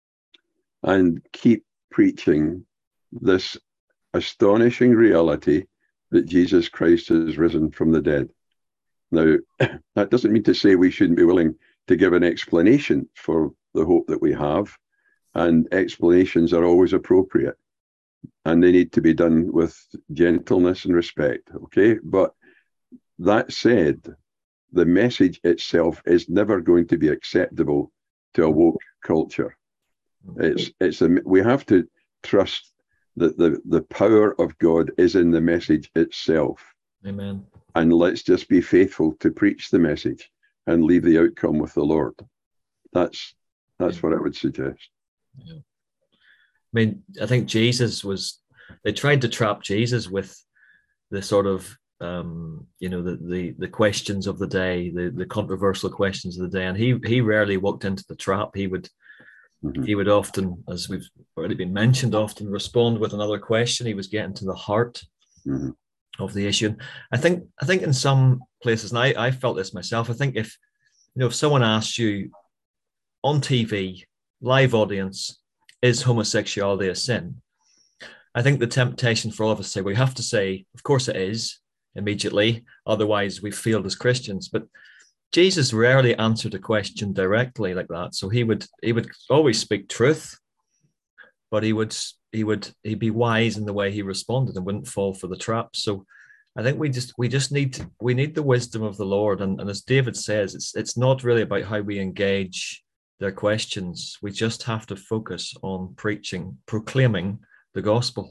and keep preaching this astonishing reality that Jesus Christ has risen from the dead. Now, that doesn't mean to say we shouldn't be willing to give an explanation for the hope that we have, and explanations are always appropriate, and they need to be done with gentleness and respect, okay? But that said, the message itself is never going to be acceptable to a woke culture. It's it's a, we have to trust that the, the power of God is in the message itself. Amen. And let's just be faithful to preach the message and leave the outcome with the Lord. That's that's yeah. what I would suggest. Yeah. I mean, I think Jesus was, they tried to trap Jesus with the sort of um, you know, the, the the questions of the day, the the controversial questions of the day, and he he rarely walked into the trap. He would mm-hmm. he would often, as we've already been mentioned, often respond with another question. He was getting to the heart mm-hmm. of the issue. I think I think in some places, and I, I felt this myself. I think if you know if someone asks you on T V, live audience, is homosexuality a sin? I think the temptation for all of us to say, we have to say, of course it is, immediately, otherwise we failed as Christians. But Jesus rarely answered a question directly like that. So he would he would always speak truth, but he would he would he'd be wise in the way he responded and wouldn't fall for the trap. So I think we just we just need to, we need the wisdom of the Lord. And, and as David says, it's it's not really about how we engage their questions. We just have to focus on preaching, proclaiming the gospel.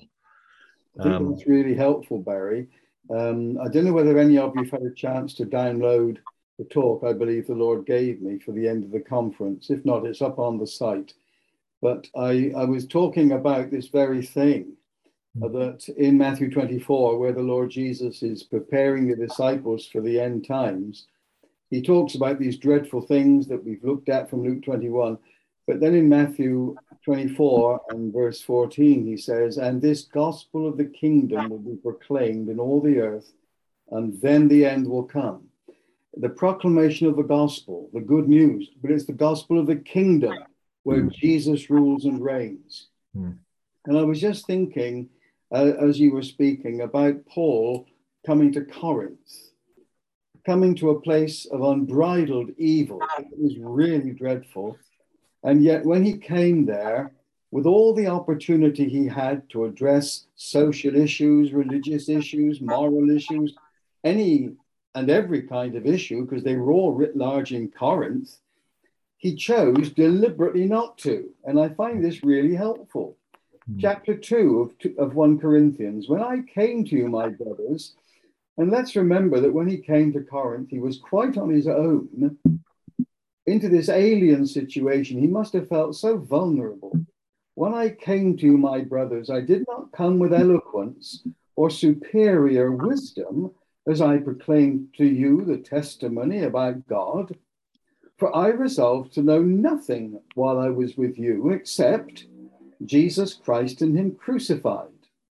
I think um, that's really helpful, Barry. Um, I don't know whether any of you have had a chance to download the talk I believe the Lord gave me for the end of the conference. If not, it's up on the site. But I, I was talking about this very thing, uh, that in Matthew twenty-four, where the Lord Jesus is preparing the disciples for the end times, he talks about these dreadful things that we've looked at from Luke twenty-one. But then in Matthew twenty-four and verse fourteen, he says, and this gospel of the kingdom will be proclaimed in all the earth, and then the end will come. The proclamation of the gospel, the good news, but it's the gospel of the kingdom where mm. Jesus rules and reigns. Mm. And I was just thinking, uh, as you were speaking, about Paul coming to Corinth, coming to a place of unbridled evil. It was really dreadful. And yet when he came there, with all the opportunity he had to address social issues, religious issues, moral issues, any and every kind of issue, because they were all writ large in Corinth, he chose deliberately not to. And I find this really helpful. Mm. Chapter two of, of First Corinthians, when I came to you, my brothers, and let's remember that when he came to Corinth, he was quite on his own into this alien situation. He must have felt so vulnerable. When I came to you, my brothers, I did not come with eloquence or superior wisdom as I proclaimed to you the testimony about God. For I resolved to know nothing while I was with you except Jesus Christ and him crucified.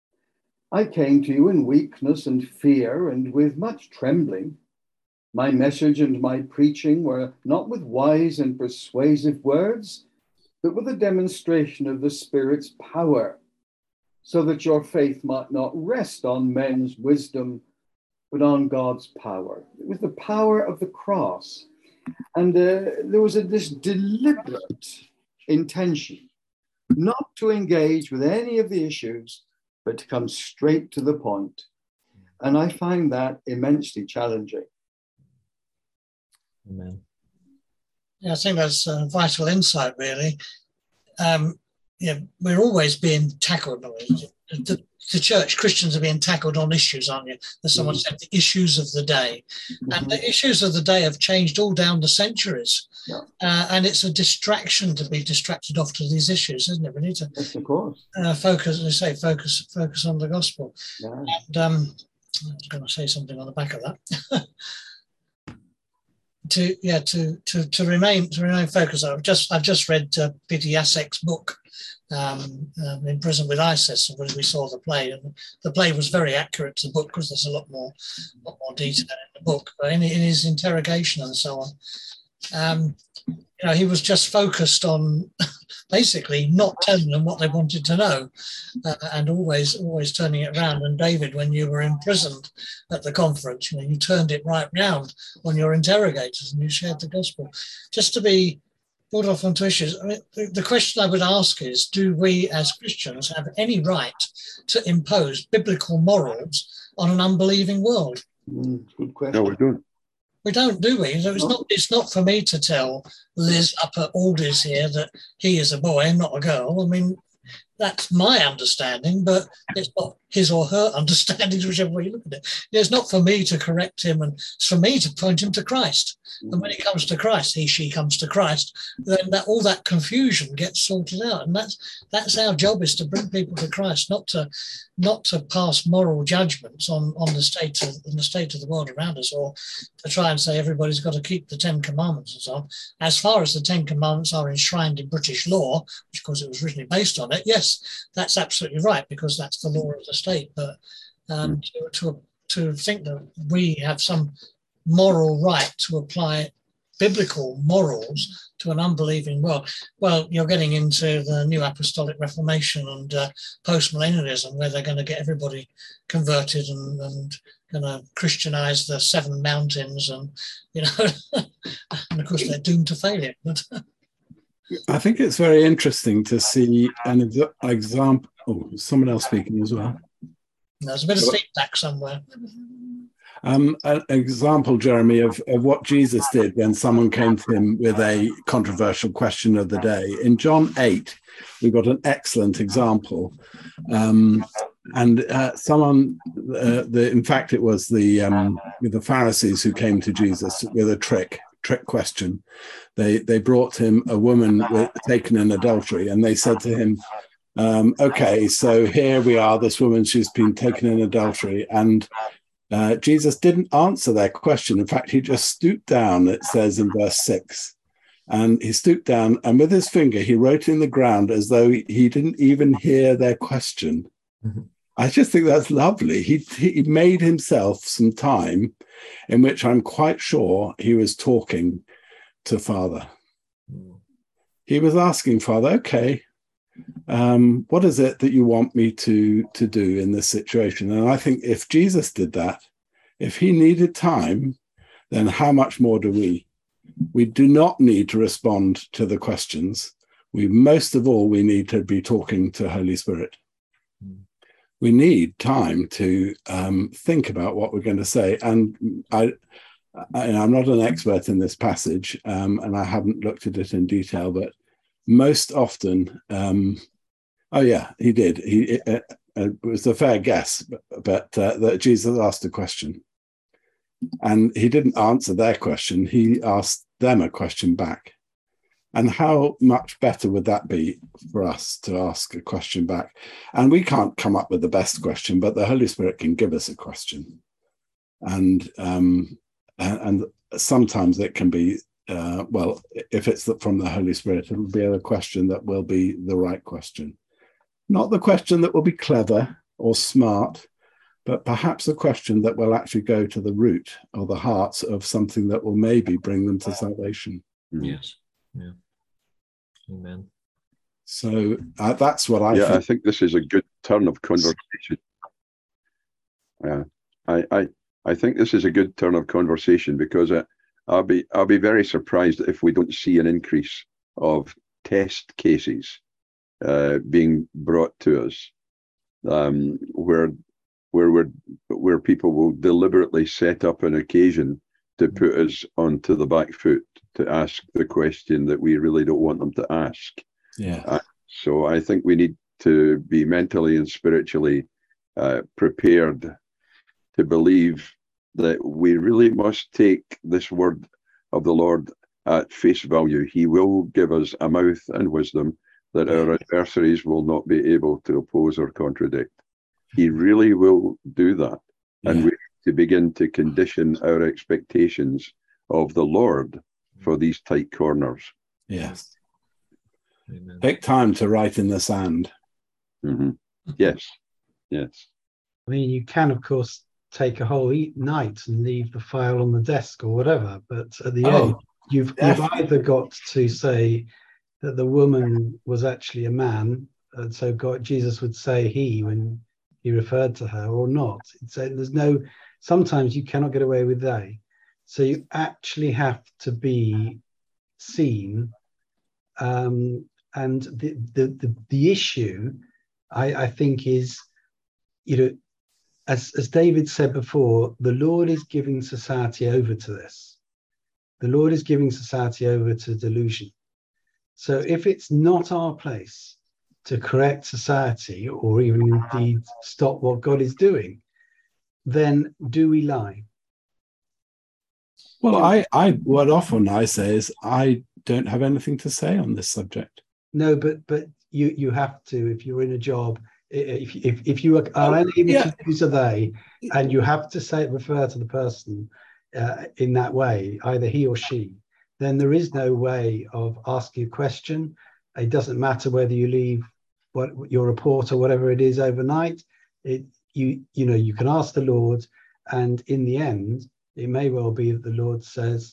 I came to you in weakness and fear and with much trembling. My message and my preaching were not with wise and persuasive words, but with a demonstration of the Spirit's power, so that your faith might not rest on men's wisdom, but on God's power. It was the power of the cross. And uh, there was a, this deliberate intention not to engage with any of the issues, but to come straight to the point. And I find that immensely challenging. Amen. Yeah, I think that's a vital insight, really. Um, yeah, we're always being tackled. The, the church, Christians are being tackled on issues, aren't you? As someone mm-hmm. said, the issues of the day. Mm-hmm. And the issues of the day have changed all down the centuries. Yeah. Uh, and it's a distraction to be distracted off to these issues, isn't it? We need to yes, of course. Uh, focus, as I say, focus, focus on the gospel. Yeah. And um, I was going to say something on the back of that. To yeah to to to remain to remain focused. I've just I've just read uh, Peter Jasek's book, um, um, In Prison with ISIS, when we saw the play, and the play was very accurate to the book because there's a lot more lot more detail in the book, but in, in his interrogation and so on, um, you know, he was just focused on basically not telling them what they wanted to know, uh, and always always turning it around. And David, when you were imprisoned at the conference, you know, you turned it right round on your interrogators and you shared the gospel. Just to be brought off onto issues, I mean, the, the question I would ask is, do we as Christians have any right to impose biblical morals on an unbelieving world? Mm, good question. No, we don't. We don't, do we? So it's not it's not for me to tell Liz up at Aldi's here that he is a boy and not a girl. I mean, that's my understanding, but it's not his or her understandings, whichever way you look at it. It's not for me to correct him, and it's for me to point him to Christ. And when he comes to Christ, he, she comes to Christ, then that all that confusion gets sorted out. And that's that's our job, is to bring people to Christ, not to not to pass moral judgments on, on the state of on the state of the world around us, or to try and say everybody's got to keep the Ten Commandments and so on. As far as the Ten Commandments are enshrined in British law, which of course it was originally based on it, yes, that's absolutely right, because that's the law of the state. But um, to, to to think that we have some moral right to apply biblical morals to an unbelieving world, well, you're getting into the New Apostolic Reformation and uh, post-millennialism, where they're going to get everybody converted and, and going to Christianize the seven mountains, and you know, and of course they're doomed to failure. But I think it's very interesting to see an ex example. Oh, someone else speaking as well. There's a bit of feedback somewhere. Um, an example, Jeremy, of, of what Jesus did when someone came to him with a controversial question of the day. In John eight, we've got an excellent example. Um, and uh, someone, uh, the, in fact, it was the, um, the Pharisees who came to Jesus with a trick, trick question. They, they brought him a woman with, taken in adultery, and they said to him, um, okay, so here we are, this woman, she's been taken in adultery, and Uh, Jesus didn't answer their question. In fact, he just stooped down, it says in verse six. And he stooped down, and with his finger, he wrote in the ground as though he didn't even hear their question. Mm-hmm. I just think that's lovely. He, he made himself some time in which I'm quite sure he was talking to Father. Mm. He was asking Father, okay, Um, what is it that you want me to to do in this situation? And I think if Jesus did that, if he needed time, then how much more do we? We do not need to respond to the questions. We most of all, we need to be talking to Holy Spirit. We need time to um, think about what we're going to say. And I, I, I'm not an expert in this passage, um, and I haven't looked at it in detail, but most often, um, oh yeah, he did. He it, it was a fair guess, but, but uh, that Jesus asked a question, and he didn't answer their question. He asked them a question back. And how much better would that be for us to ask a question back? And we can't come up with the best question, but the Holy Spirit can give us a question, and um, and, and sometimes it can be. Uh, well, if it's from the Holy Spirit, it'll be a question that will be the right question. Not the question that will be clever or smart, but perhaps a question that will actually go to the root or the heart of something that will maybe bring them to salvation. Yes. Yeah. Amen. So uh, that's what I yeah, think. I think this is a good turn of conversation. Yeah, I, I, I think this is a good turn of conversation, because uh, I'll be I'll be very surprised if we don't see an increase of test cases uh, being brought to us, um, where where we're, where people will deliberately set up an occasion to put us onto the back foot, to ask the question that we really don't want them to ask. Yeah. Uh, so I think we need to be mentally and spiritually uh, prepared to believe that we really must take this word of the Lord at face value. He will give us a mouth and wisdom that our adversaries will not be able to oppose or contradict. He really will do that. Yeah. And we need to begin to condition our expectations of the Lord for these tight corners. Yes. Amen. Take time to write in the sand. Mm-hmm. Yes. Yes. I mean, you can, of course, take a whole night and leave the file on the desk or whatever, but at the oh, end, you've, you've either got to say that the woman was actually a man, and so God, Jesus would say he when he referred to her, or not. So there's no, sometimes you cannot get away with they. So you actually have to be seen. Um, and the, the, the, the issue, I, I think, is, you know, As, as David said before, the Lord is giving society over to this. The Lord is giving society over to delusion. So if it's not our place to correct society or even indeed stop what God is doing, then do we lie? Well, I, I, what often I say is I don't have anything to say on this subject. No, but but you you have to if you're in a job. If if if you are Oh, unable yeah. to use a they, and you have to say refer to the person uh, in that way, either he or she, then there is no way of asking a question. It doesn't matter whether you leave what your report or whatever it is overnight. It you you know you can ask the Lord, and in the end, it may well be that the Lord says,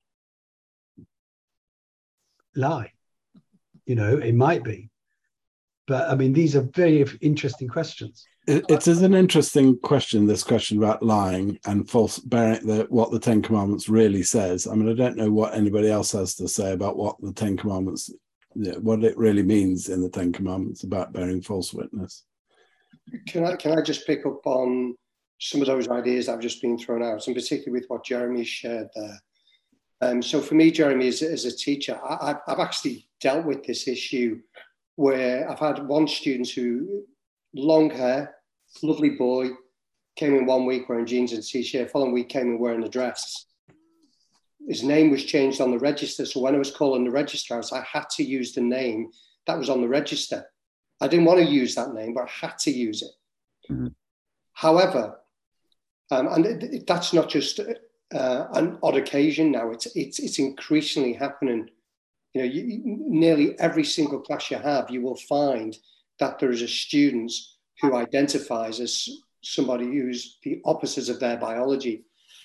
lie. You know, it might be. But I mean, these are very interesting questions. It, it is an interesting question, this question about lying and false bearing, the, what the Ten Commandments really says. I mean, I don't know what anybody else has to say about what the Ten Commandments, you know, what it really means in the Ten Commandments about bearing false witness. Can I, can I just pick up on some of those ideas that have just been thrown out, and particularly with what Jeremy shared there? Um, so for me, Jeremy, as, as a teacher, I, I've actually dealt with this issue where I've had one student who, long hair, lovely boy, came in one week wearing jeans and t-shirt, following week came in wearing a dress. His name was changed on the register, so when I was calling the register house, I had to use the name that was on the register. I didn't want to use that name, but I had to use it. Mm-hmm. However, um, and it, it, that's not just uh, an odd occasion now, it's, it's, it's increasingly happening. You know, you, nearly every single class you have, you will find that there is a student who identifies as somebody who's the opposite of their biology.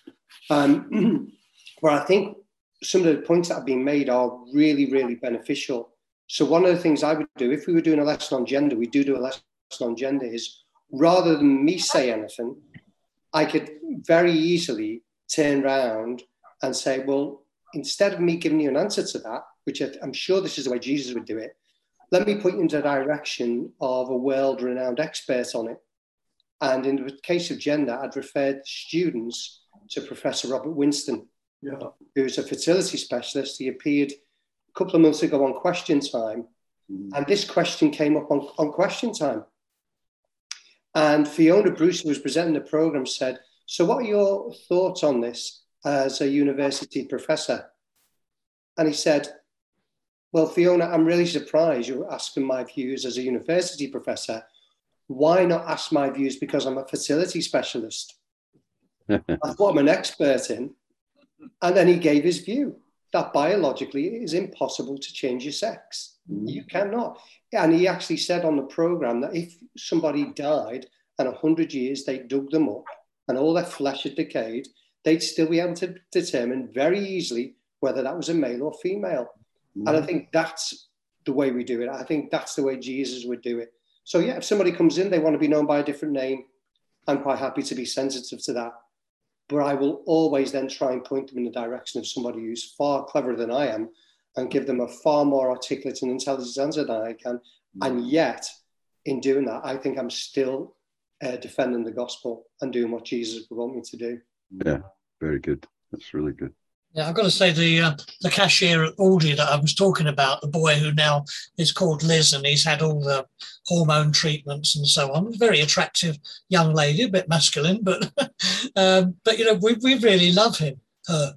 Um, where I think some of the points that have been made are really, really beneficial. So one of the things I would do, if we were doing a lesson on gender, we do do a lesson on gender, is rather than me say anything, I could very easily turn around and say, well, instead of me giving you an answer to that, which I'm sure this is the way Jesus would do it, let me put you into the direction of a world-renowned expert on it. And in the case of gender, I'd referred students to Professor Robert Winston, yeah. who's a fertility specialist. He appeared a couple of months ago on Question Time, mm. and this question came up on, on Question Time. And Fiona Bruce, who was presenting the program, said, so what are your thoughts on this as a university professor? And he said, well, Fiona, I'm really surprised you're asking my views as a university professor. Why not ask my views because I'm a fertility specialist? That's what I'm an expert in. And then he gave his view that biologically it is impossible to change your sex. Mm. You cannot. And he actually said on the program that if somebody died and a hundred years they dug them up and all their flesh had decayed, they'd still be able to determine very easily whether that was a male or female. Mm. And I think that's the way we do it. I think that's the way Jesus would do it. So yeah, if somebody comes in, they want to be known by a different name, I'm quite happy to be sensitive to that. But I will always then try and point them in the direction of somebody who's far cleverer than I am and give them a far more articulate and intelligent answer than I can. Mm. And yet, in doing that, I think I'm still uh, defending the gospel and doing what Jesus would want me to do. Yeah, very good. That's really good. Yeah, I've got to say the uh, the cashier at Aldi that I was talking about, the boy who now is called Liz, and he's had all the hormone treatments and so on. Very attractive young lady, a bit masculine, but um, but you know we we really love him. Her,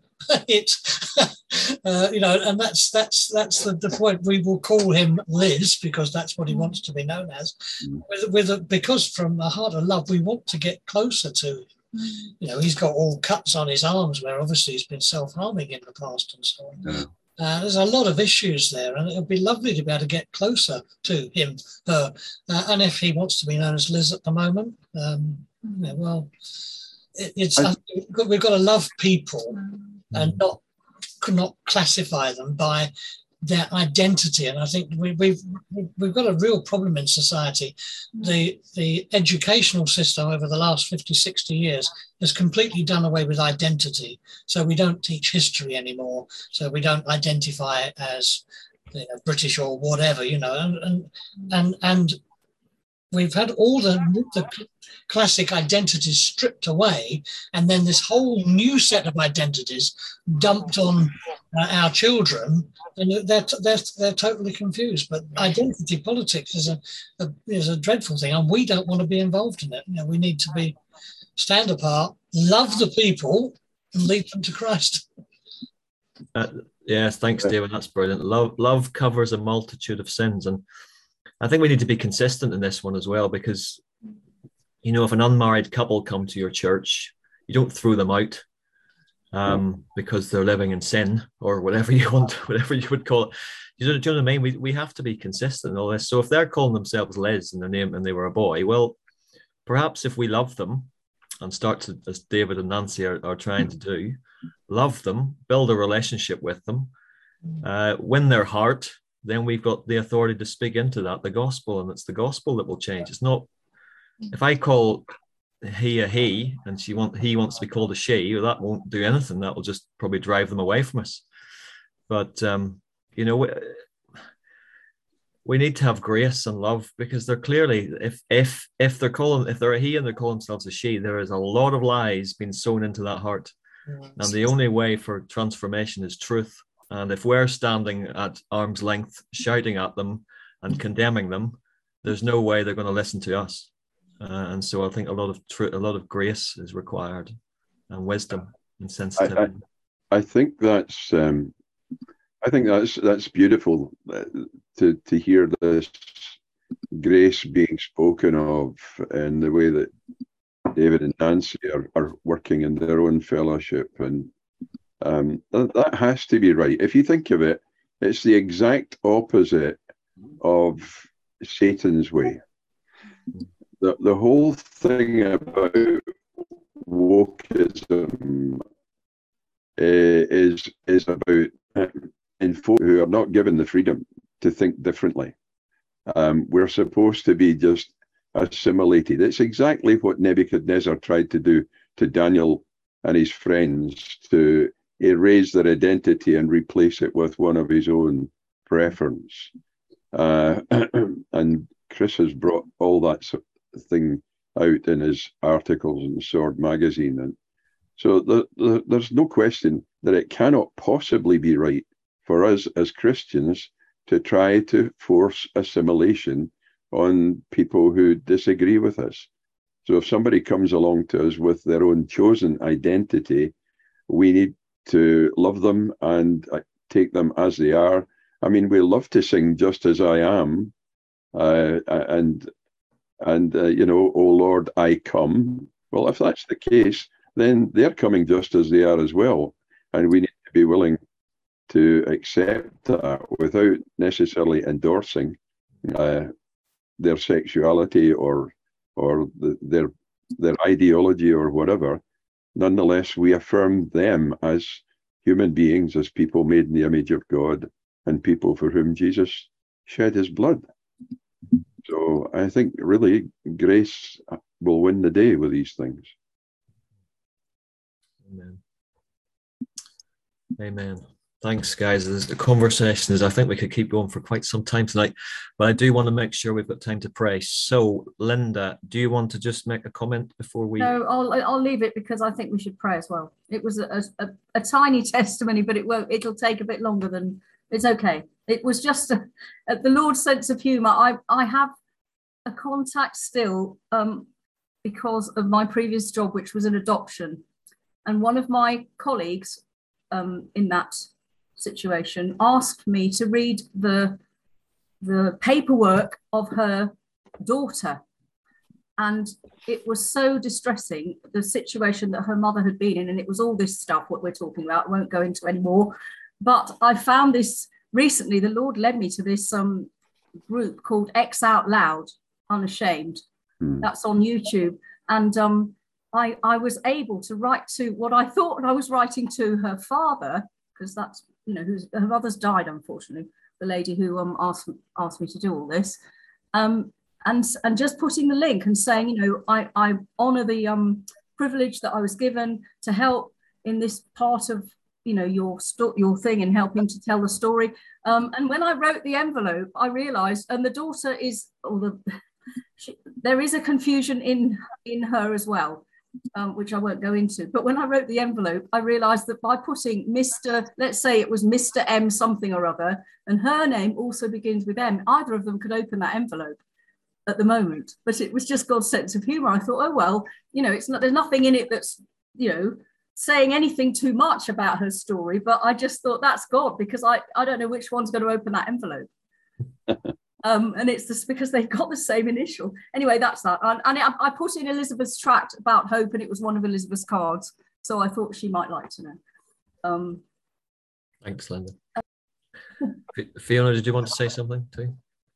it's uh, you know, and that's that's that's the, the point. We will call him Liz because that's what he wants to be known as. With with a, because from a heart of love, we want to get closer to him. You know, he's got all cuts on his arms where obviously he's been self-harming in the past and so on. Yeah. Uh, there's a lot of issues there, and it would be lovely to be able to get closer to him, her. Uh, and if he wants to be known as Liz at the moment, um, yeah, well, it, it's I, we've, got, we've got to love people and not not classify them by their identity. And I think we, we've we've got a real problem in society. The the educational system over the last fifty, sixty years has completely done away with identity. So we don't teach history anymore. So we don't identify as, you know, British or whatever, you know, and and and, and we've had all the, the classic identities stripped away, and then this whole new set of identities dumped on uh, our children, and they're, they're, they're totally confused. But identity politics is a, a is a dreadful thing, and we don't want to be involved in it. You know, we need to be stand apart, love the people, and lead them to Christ. Uh, yes, thanks, David. That's brilliant. Love, love covers a multitude of sins, and I think we need to be consistent in this one as well, because, you know, if an unmarried couple come to your church, you don't throw them out um, because they're living in sin or whatever you want, whatever you would call it. You know, do you know what I mean? We we have to be consistent in all this. So if they're calling themselves Les in their name and they were a boy, well, perhaps if we love them and start to, as David and Nancy are, are trying to do, love them, build a relationship with them, uh, win their heart, then we've got the authority to speak into that, the gospel, and it's the gospel that will change. It's not, if I call he a he and she want he wants to be called a she, well, that won't do anything. That will just probably drive them away from us. But um, you know, we, we need to have grace and love, because they're clearly, if if if they're calling if they're a he and they're calling themselves a she, there is a lot of lies being sown into that heart, and the only way for transformation is truth. And if we're standing at arm's length shouting at them and condemning them, there's no way they're going to listen to us. Uh, and so I think a lot of tr- a lot of grace is required, and wisdom and sensitivity. I, I, I think that's um, I think that's that's beautiful to to hear this grace being spoken of in the way that David and Nancy are, are working in their own fellowship, and um, that, that has to be right. If you think of it, it's the exact opposite of Satan's way. The, the whole thing about wokeism uh, is, is about in folk who are not given the freedom to think differently. Um, we're supposed to be just assimilated. It's exactly what Nebuchadnezzar tried to do to Daniel and his friends, to erase their identity and replace it with one of his own preference. Uh, and Chris has brought all that thing out in his articles in Sword magazine. And so the, the, there's no question that it cannot possibly be right for us as Christians to try to force assimilation on people who disagree with us. So if somebody comes along to us with their own chosen identity, we need to love them and take them as they are. I mean, we love to sing Just As I Am, uh, and, and uh, you know, Oh Lord, I Come. Well, if that's the case, then they're coming just as they are as well. And we need to be willing to accept that without necessarily endorsing uh, their sexuality or or the, their their ideology or whatever. Nonetheless, we affirm them as human beings, as people made in the image of God, and people for whom Jesus shed his blood. So I think really grace will win the day with these things. Amen. Amen. Thanks, guys. The conversation is, I think we could keep going for quite some time tonight, but I do want to make sure we've got time to pray. So, Linda, do you want to just make a comment before we... No, I'll, I'll leave it, because I think we should pray as well. It was a, a, a tiny testimony, but it won't, it'll take a bit longer than... It's okay. It was just a, a, the Lord's sense of humour. I, I have a contact still um, because of my previous job, which was an adoption. And one of my colleagues um, in that situation asked me to read the the paperwork of her daughter, and it was so distressing, the situation that her mother had been in, and it was all this stuff what we're talking about. I won't go into anymore, but I found this recently. The Lord led me to this um group called X Out Loud Unashamed. Hmm. That's on YouTube, and um I I was able to write to what I thought I was writing to her father, because that's, you know, who's, her mother's died, unfortunately, the lady who um asked asked me to do all this, um and and just putting the link and saying, you know, I I honor the um privilege that I was given to help in this part of, you know, your sto- your thing in helping to tell the story. Um and when I wrote the envelope, I realized, and the daughter is, or the she, there is a confusion in in her as well, um, which I won't go into. But when I wrote the envelope, I realised that by putting Mister, let's say it was Mister M something or other, and her name also begins with M, either of them could open that envelope at the moment. But it was just God's sense of humour. I thought, oh well, you know, it's not, there's nothing in it that's, you know, saying anything too much about her story. But I just thought that's God, because I I don't know which one's going to open that envelope. Um, and it's just because they've got the same initial. Anyway, that's that. And, and I, I put in Elizabeth's tract about hope, and it was one of Elizabeth's cards. So I thought she might like to know. Um, Thanks, Linda. Fiona, did you want to say something too?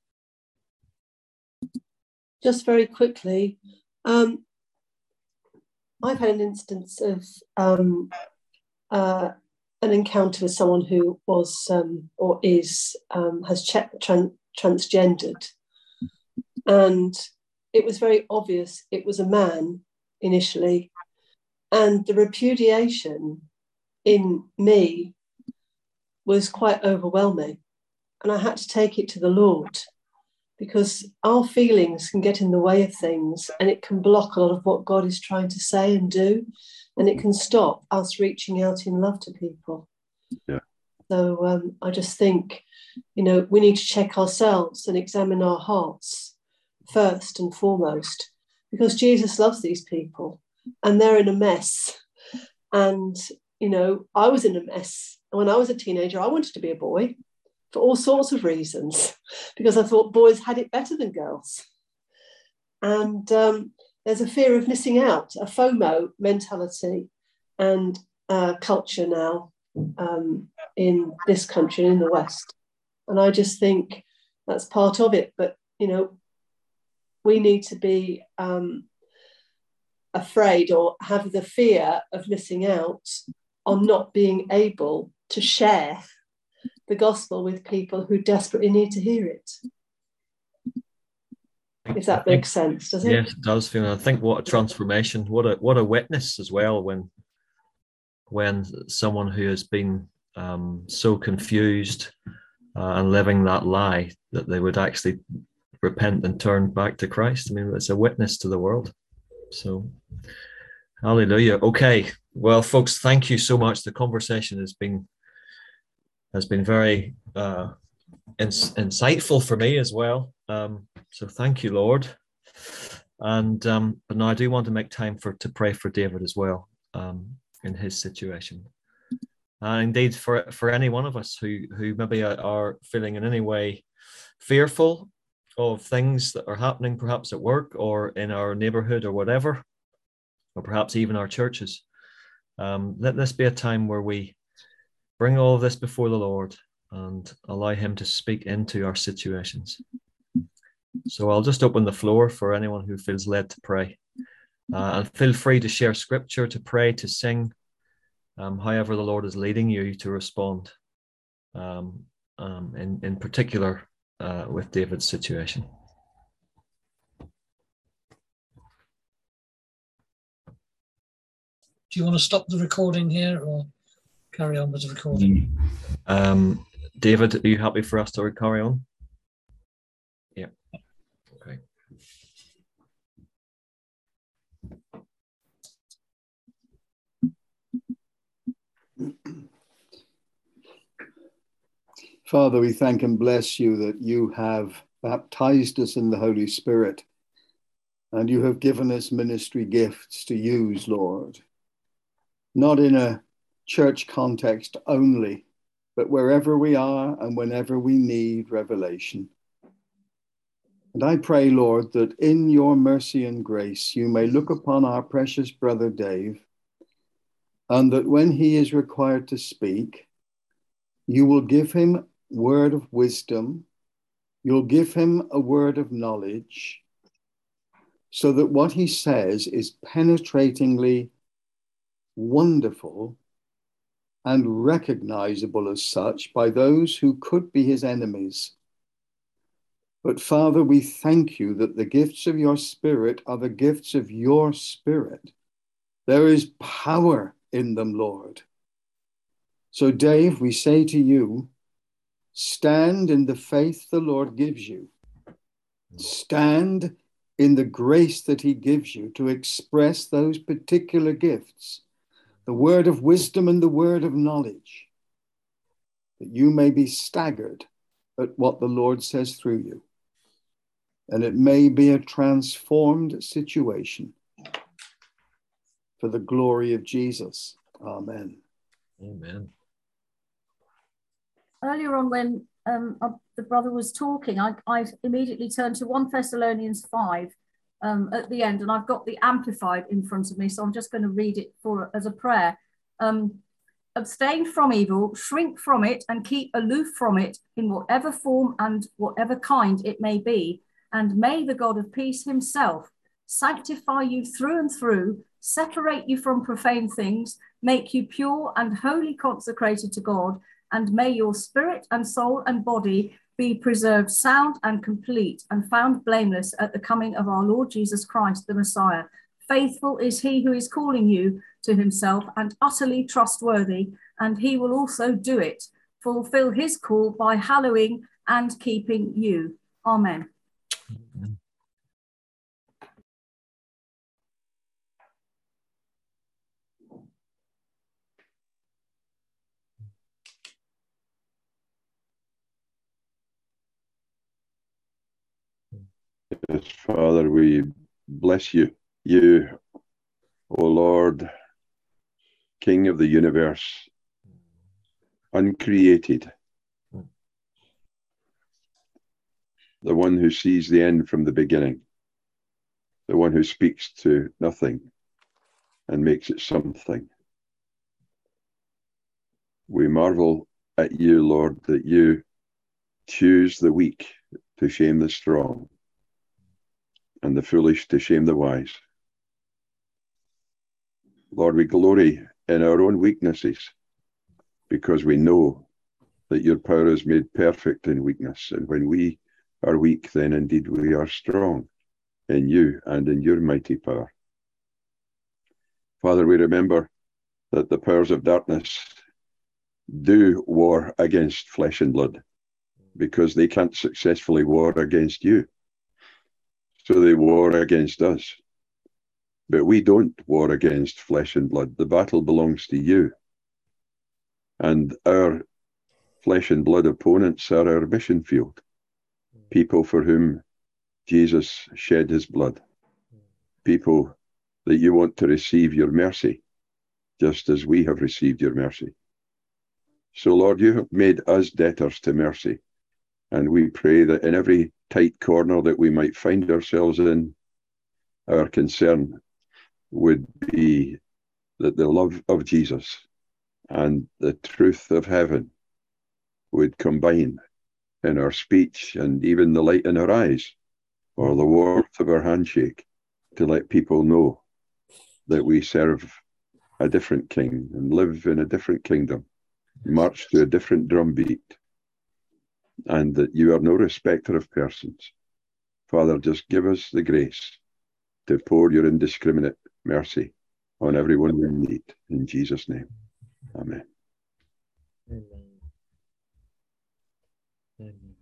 Just very quickly, um, I've had an instance of um, uh, an encounter with someone who was um, or is um, has checked tran transgendered, and it was very obvious it was a man initially, and the repudiation in me was quite overwhelming, and I had to take it to the Lord, because our feelings can get in the way of things, and it can block a lot of what God is trying to say and do, and it can stop us reaching out in love to people. Yeah. So um, I just think, you know, we need to check ourselves and examine our hearts first and foremost, because Jesus loves these people and they're in a mess. And, you know, I was in a mess. When I was a teenager, I wanted to be a boy for all sorts of reasons, because I thought boys had it better than girls. And um, there's a fear of missing out, a FOMO mentality and uh, culture now um, in this country and in the West. And I just think that's part of it. But, you know, we need to be um, afraid or have the fear of missing out on not being able to share the gospel with people who desperately need to hear it. If that makes sense, does it? Yes, it does, Fiona. I think what a transformation, what a what a witness as well when when someone who has been um, so confused uh, and living that lie, that they would actually repent and turn back to Christ. I mean, it's a witness to the world. So, hallelujah. Okay, well, folks, thank you so much. The conversation has been has been very uh, ins insightful for me as well. Um, so thank you, Lord. And um, but now I do want to make time for to pray for David as well um, in his situation, and indeed for for any one of us who who maybe are, are feeling in any way fearful of things that are happening, perhaps at work or in our neighborhood or whatever, or perhaps even our churches. Um, let this be a time where we bring all of this before the Lord and allow him to speak into our situations. So I'll just open the floor for anyone who feels led to pray. Uh, and feel free to share scripture, to pray, to sing, um, however the Lord is leading you to respond, um, um, in, in particular uh, with David's situation. Do you want to stop the recording here or carry on with the recording? Um, David, are you happy for us to carry on? Yeah. Okay. Father, we thank and bless you that you have baptized us in the Holy Spirit, and you have given us ministry gifts to use, Lord, not in a church context only, but wherever we are and whenever we need revelation. And I pray, Lord, that in your mercy and grace, you may look upon our precious brother Dave, and that when he is required to speak, you will give him word of wisdom, you'll give him a word of knowledge, so that what he says is penetratingly wonderful and recognizable as such by those who could be his enemies. But Father, we thank you that the gifts of your Spirit are the gifts of your Spirit. There is power in them, Lord. So Dave, we say to you, stand in the faith the Lord gives you. Stand in the grace that he gives you to express those particular gifts, the word of wisdom and the word of knowledge, that you may be staggered at what the Lord says through you. And it may be a transformed situation for the glory of Jesus. Amen. Amen. Earlier on, when um, uh, the brother was talking, I, I immediately turned to First Thessalonians five um, at the end, and I've got the Amplified in front of me, so I'm just going to read it for as a prayer. Um, Abstain from evil, shrink from it, and keep aloof from it in whatever form and whatever kind it may be. And may the God of peace himself sanctify you through and through, separate you from profane things, make you pure and wholly consecrated to God, and may your spirit and soul and body be preserved sound and complete and found blameless at the coming of our Lord Jesus Christ, the Messiah. Faithful is he who is calling you to himself, and utterly trustworthy, and he will also do it, fulfill his call by hallowing and keeping you. Amen. Amen. Yes, Father, we bless you. You, O Lord, King of the universe, uncreated, the one who sees the end from the beginning, the one who speaks to nothing and makes it something. We marvel at you, Lord, that you choose the weak to shame the strong, and the foolish to shame the wise. Lord, we glory in our own weaknesses because we know that your power is made perfect in weakness. And when we are weak, then indeed we are strong in you and in your mighty power. Father, we remember that the powers of darkness do war against flesh and blood because they can't successfully war against you. So they war against us. But we don't war against flesh and blood. The battle belongs to you. And our flesh and blood opponents are our mission field. People for whom Jesus shed his blood. People that you want to receive your mercy, just as we have received your mercy. So, Lord, you have made us debtors to mercy. And we pray that in every tight corner that we might find ourselves in, our concern would be that the love of Jesus and the truth of heaven would combine in our speech and even the light in our eyes or the warmth of our handshake to let people know that we serve a different king and live in a different kingdom, march to a different drumbeat, and that you are no respecter of persons. Father, just give us the grace to pour your indiscriminate mercy on everyone we meet. In Jesus' name, amen. Amen. Amen.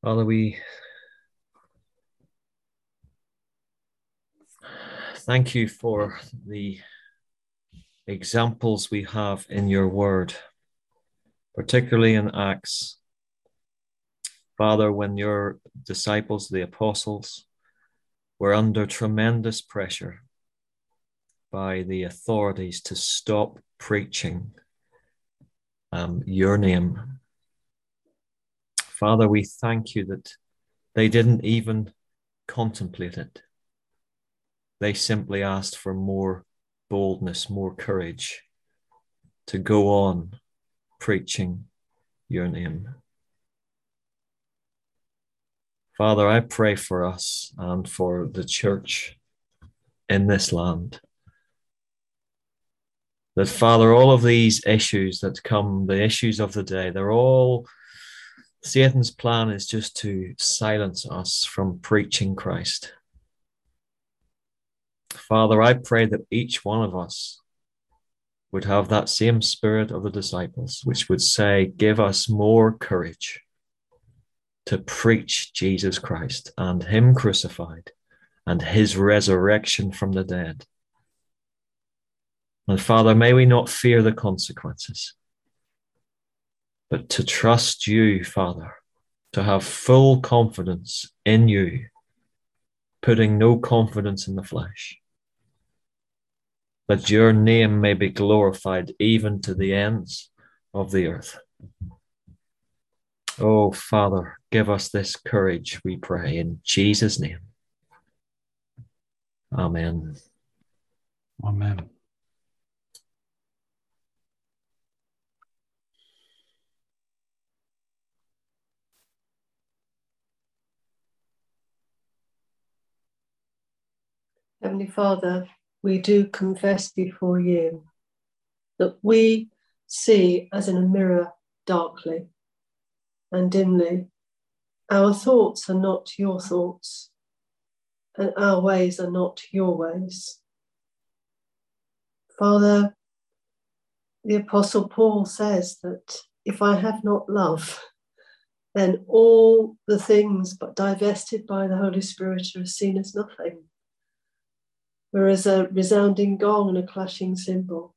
Father, we thank you for the examples we have in your word, particularly in Acts. Father, when your disciples, the apostles, were under tremendous pressure by the authorities to stop preaching um, your name. Father, we thank you that they didn't even contemplate it. They simply asked for more boldness, more courage to go on preaching your name. Father, I pray for us and for the church in this land, that, Father, all of these issues that come, the issues of the day, they're all, Satan's plan is just to silence us from preaching Christ. Father, I pray that each one of us would have that same spirit of the disciples, which would say, give us more courage to preach Jesus Christ and him crucified and his resurrection from the dead. And Father, may we not fear the consequences, but to trust you, Father, to have full confidence in you, putting no confidence in the flesh, that your name may be glorified even to the ends of the earth. Oh, Father, give us this courage, we pray, in Jesus' name. Amen. Amen. Heavenly Father, we do confess before you that we see as in a mirror darkly and dimly. Our thoughts are not your thoughts, and our ways are not your ways. Father, the Apostle Paul says that if I have not love, then all the things but divested by the Holy Spirit are seen as nothing. Whereas a resounding gong and a clashing cymbal.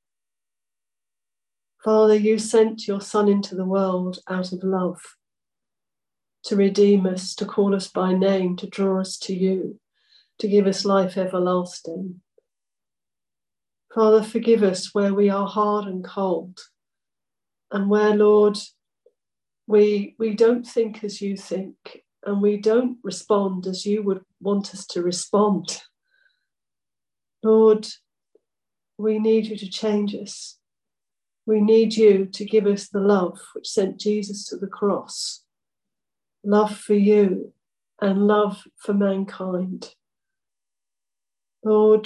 Father, you sent your Son into the world out of love, to redeem us, to call us by name, to draw us to you, to give us life everlasting. Father, forgive us where we are hard and cold, and where, Lord, we, we don't think as you think, and we don't respond as you would want us to respond. Lord, we need you to change us. We need you to give us the love which sent Jesus to the cross. Love for you and love for mankind. Lord,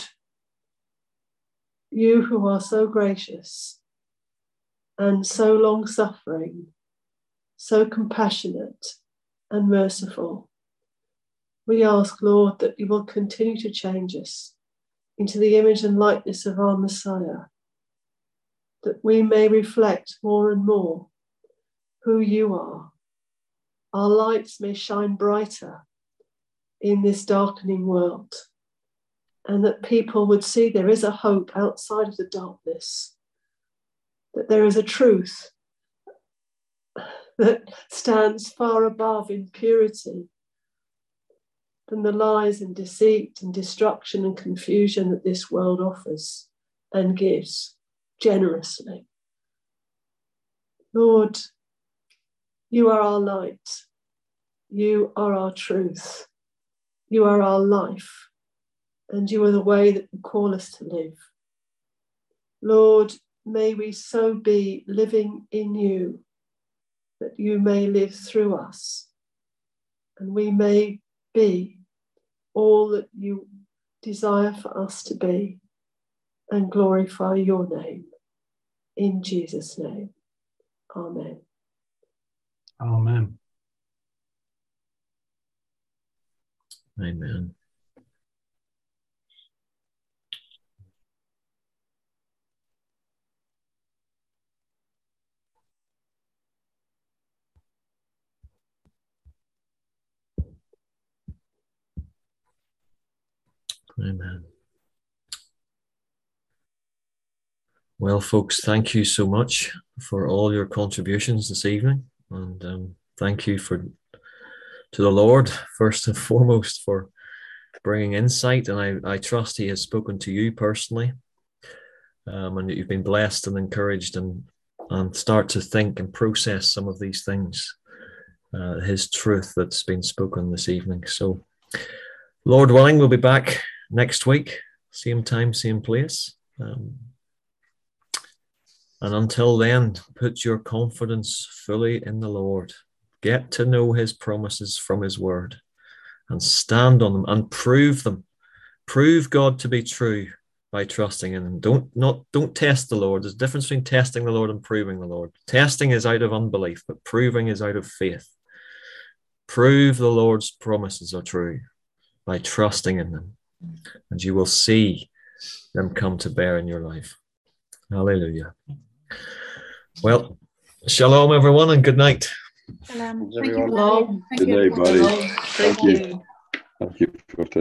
you who are so gracious and so long-suffering, so compassionate and merciful, we ask, Lord, that you will continue to change us into the image and likeness of our Messiah, that we may reflect more and more who you are. Our lights may shine brighter in this darkening world, and that people would see there is a hope outside of the darkness, that there is a truth that stands far above in purity than the lies and deceit and destruction and confusion that this world offers and gives generously. Lord, you are our light. You are our truth. You are our life. And you are the way that you call us to live. Lord, may we so be living in you that you may live through us, and we may be all that you desire for us to be, and glorify your name. In Jesus' name. Amen. Amen. Amen. Amen. Well, folks, thank you so much for all your contributions this evening. And um, thank you for to the Lord, first and foremost, for bringing insight. And I, I trust he has spoken to you personally, um, and that you've been blessed and encouraged and, and start to think and process some of these things, uh, his truth that's been spoken this evening. So, Lord willing, we'll be back next week, same time, same place. Um, and until then, put your confidence fully in the Lord. Get to know his promises from his word and stand on them and prove them. Prove God to be true by trusting in him. Don't, not, don't test the Lord. There's a difference between testing the Lord and proving the Lord. Testing is out of unbelief, but proving is out of faith. Prove the Lord's promises are true by trusting in them, and you will see them come to bear in your life. Hallelujah. Well, shalom, everyone, and good night. Shalom. Thank you. Thank you. Good night, buddy. Thank Thank you. Thank you for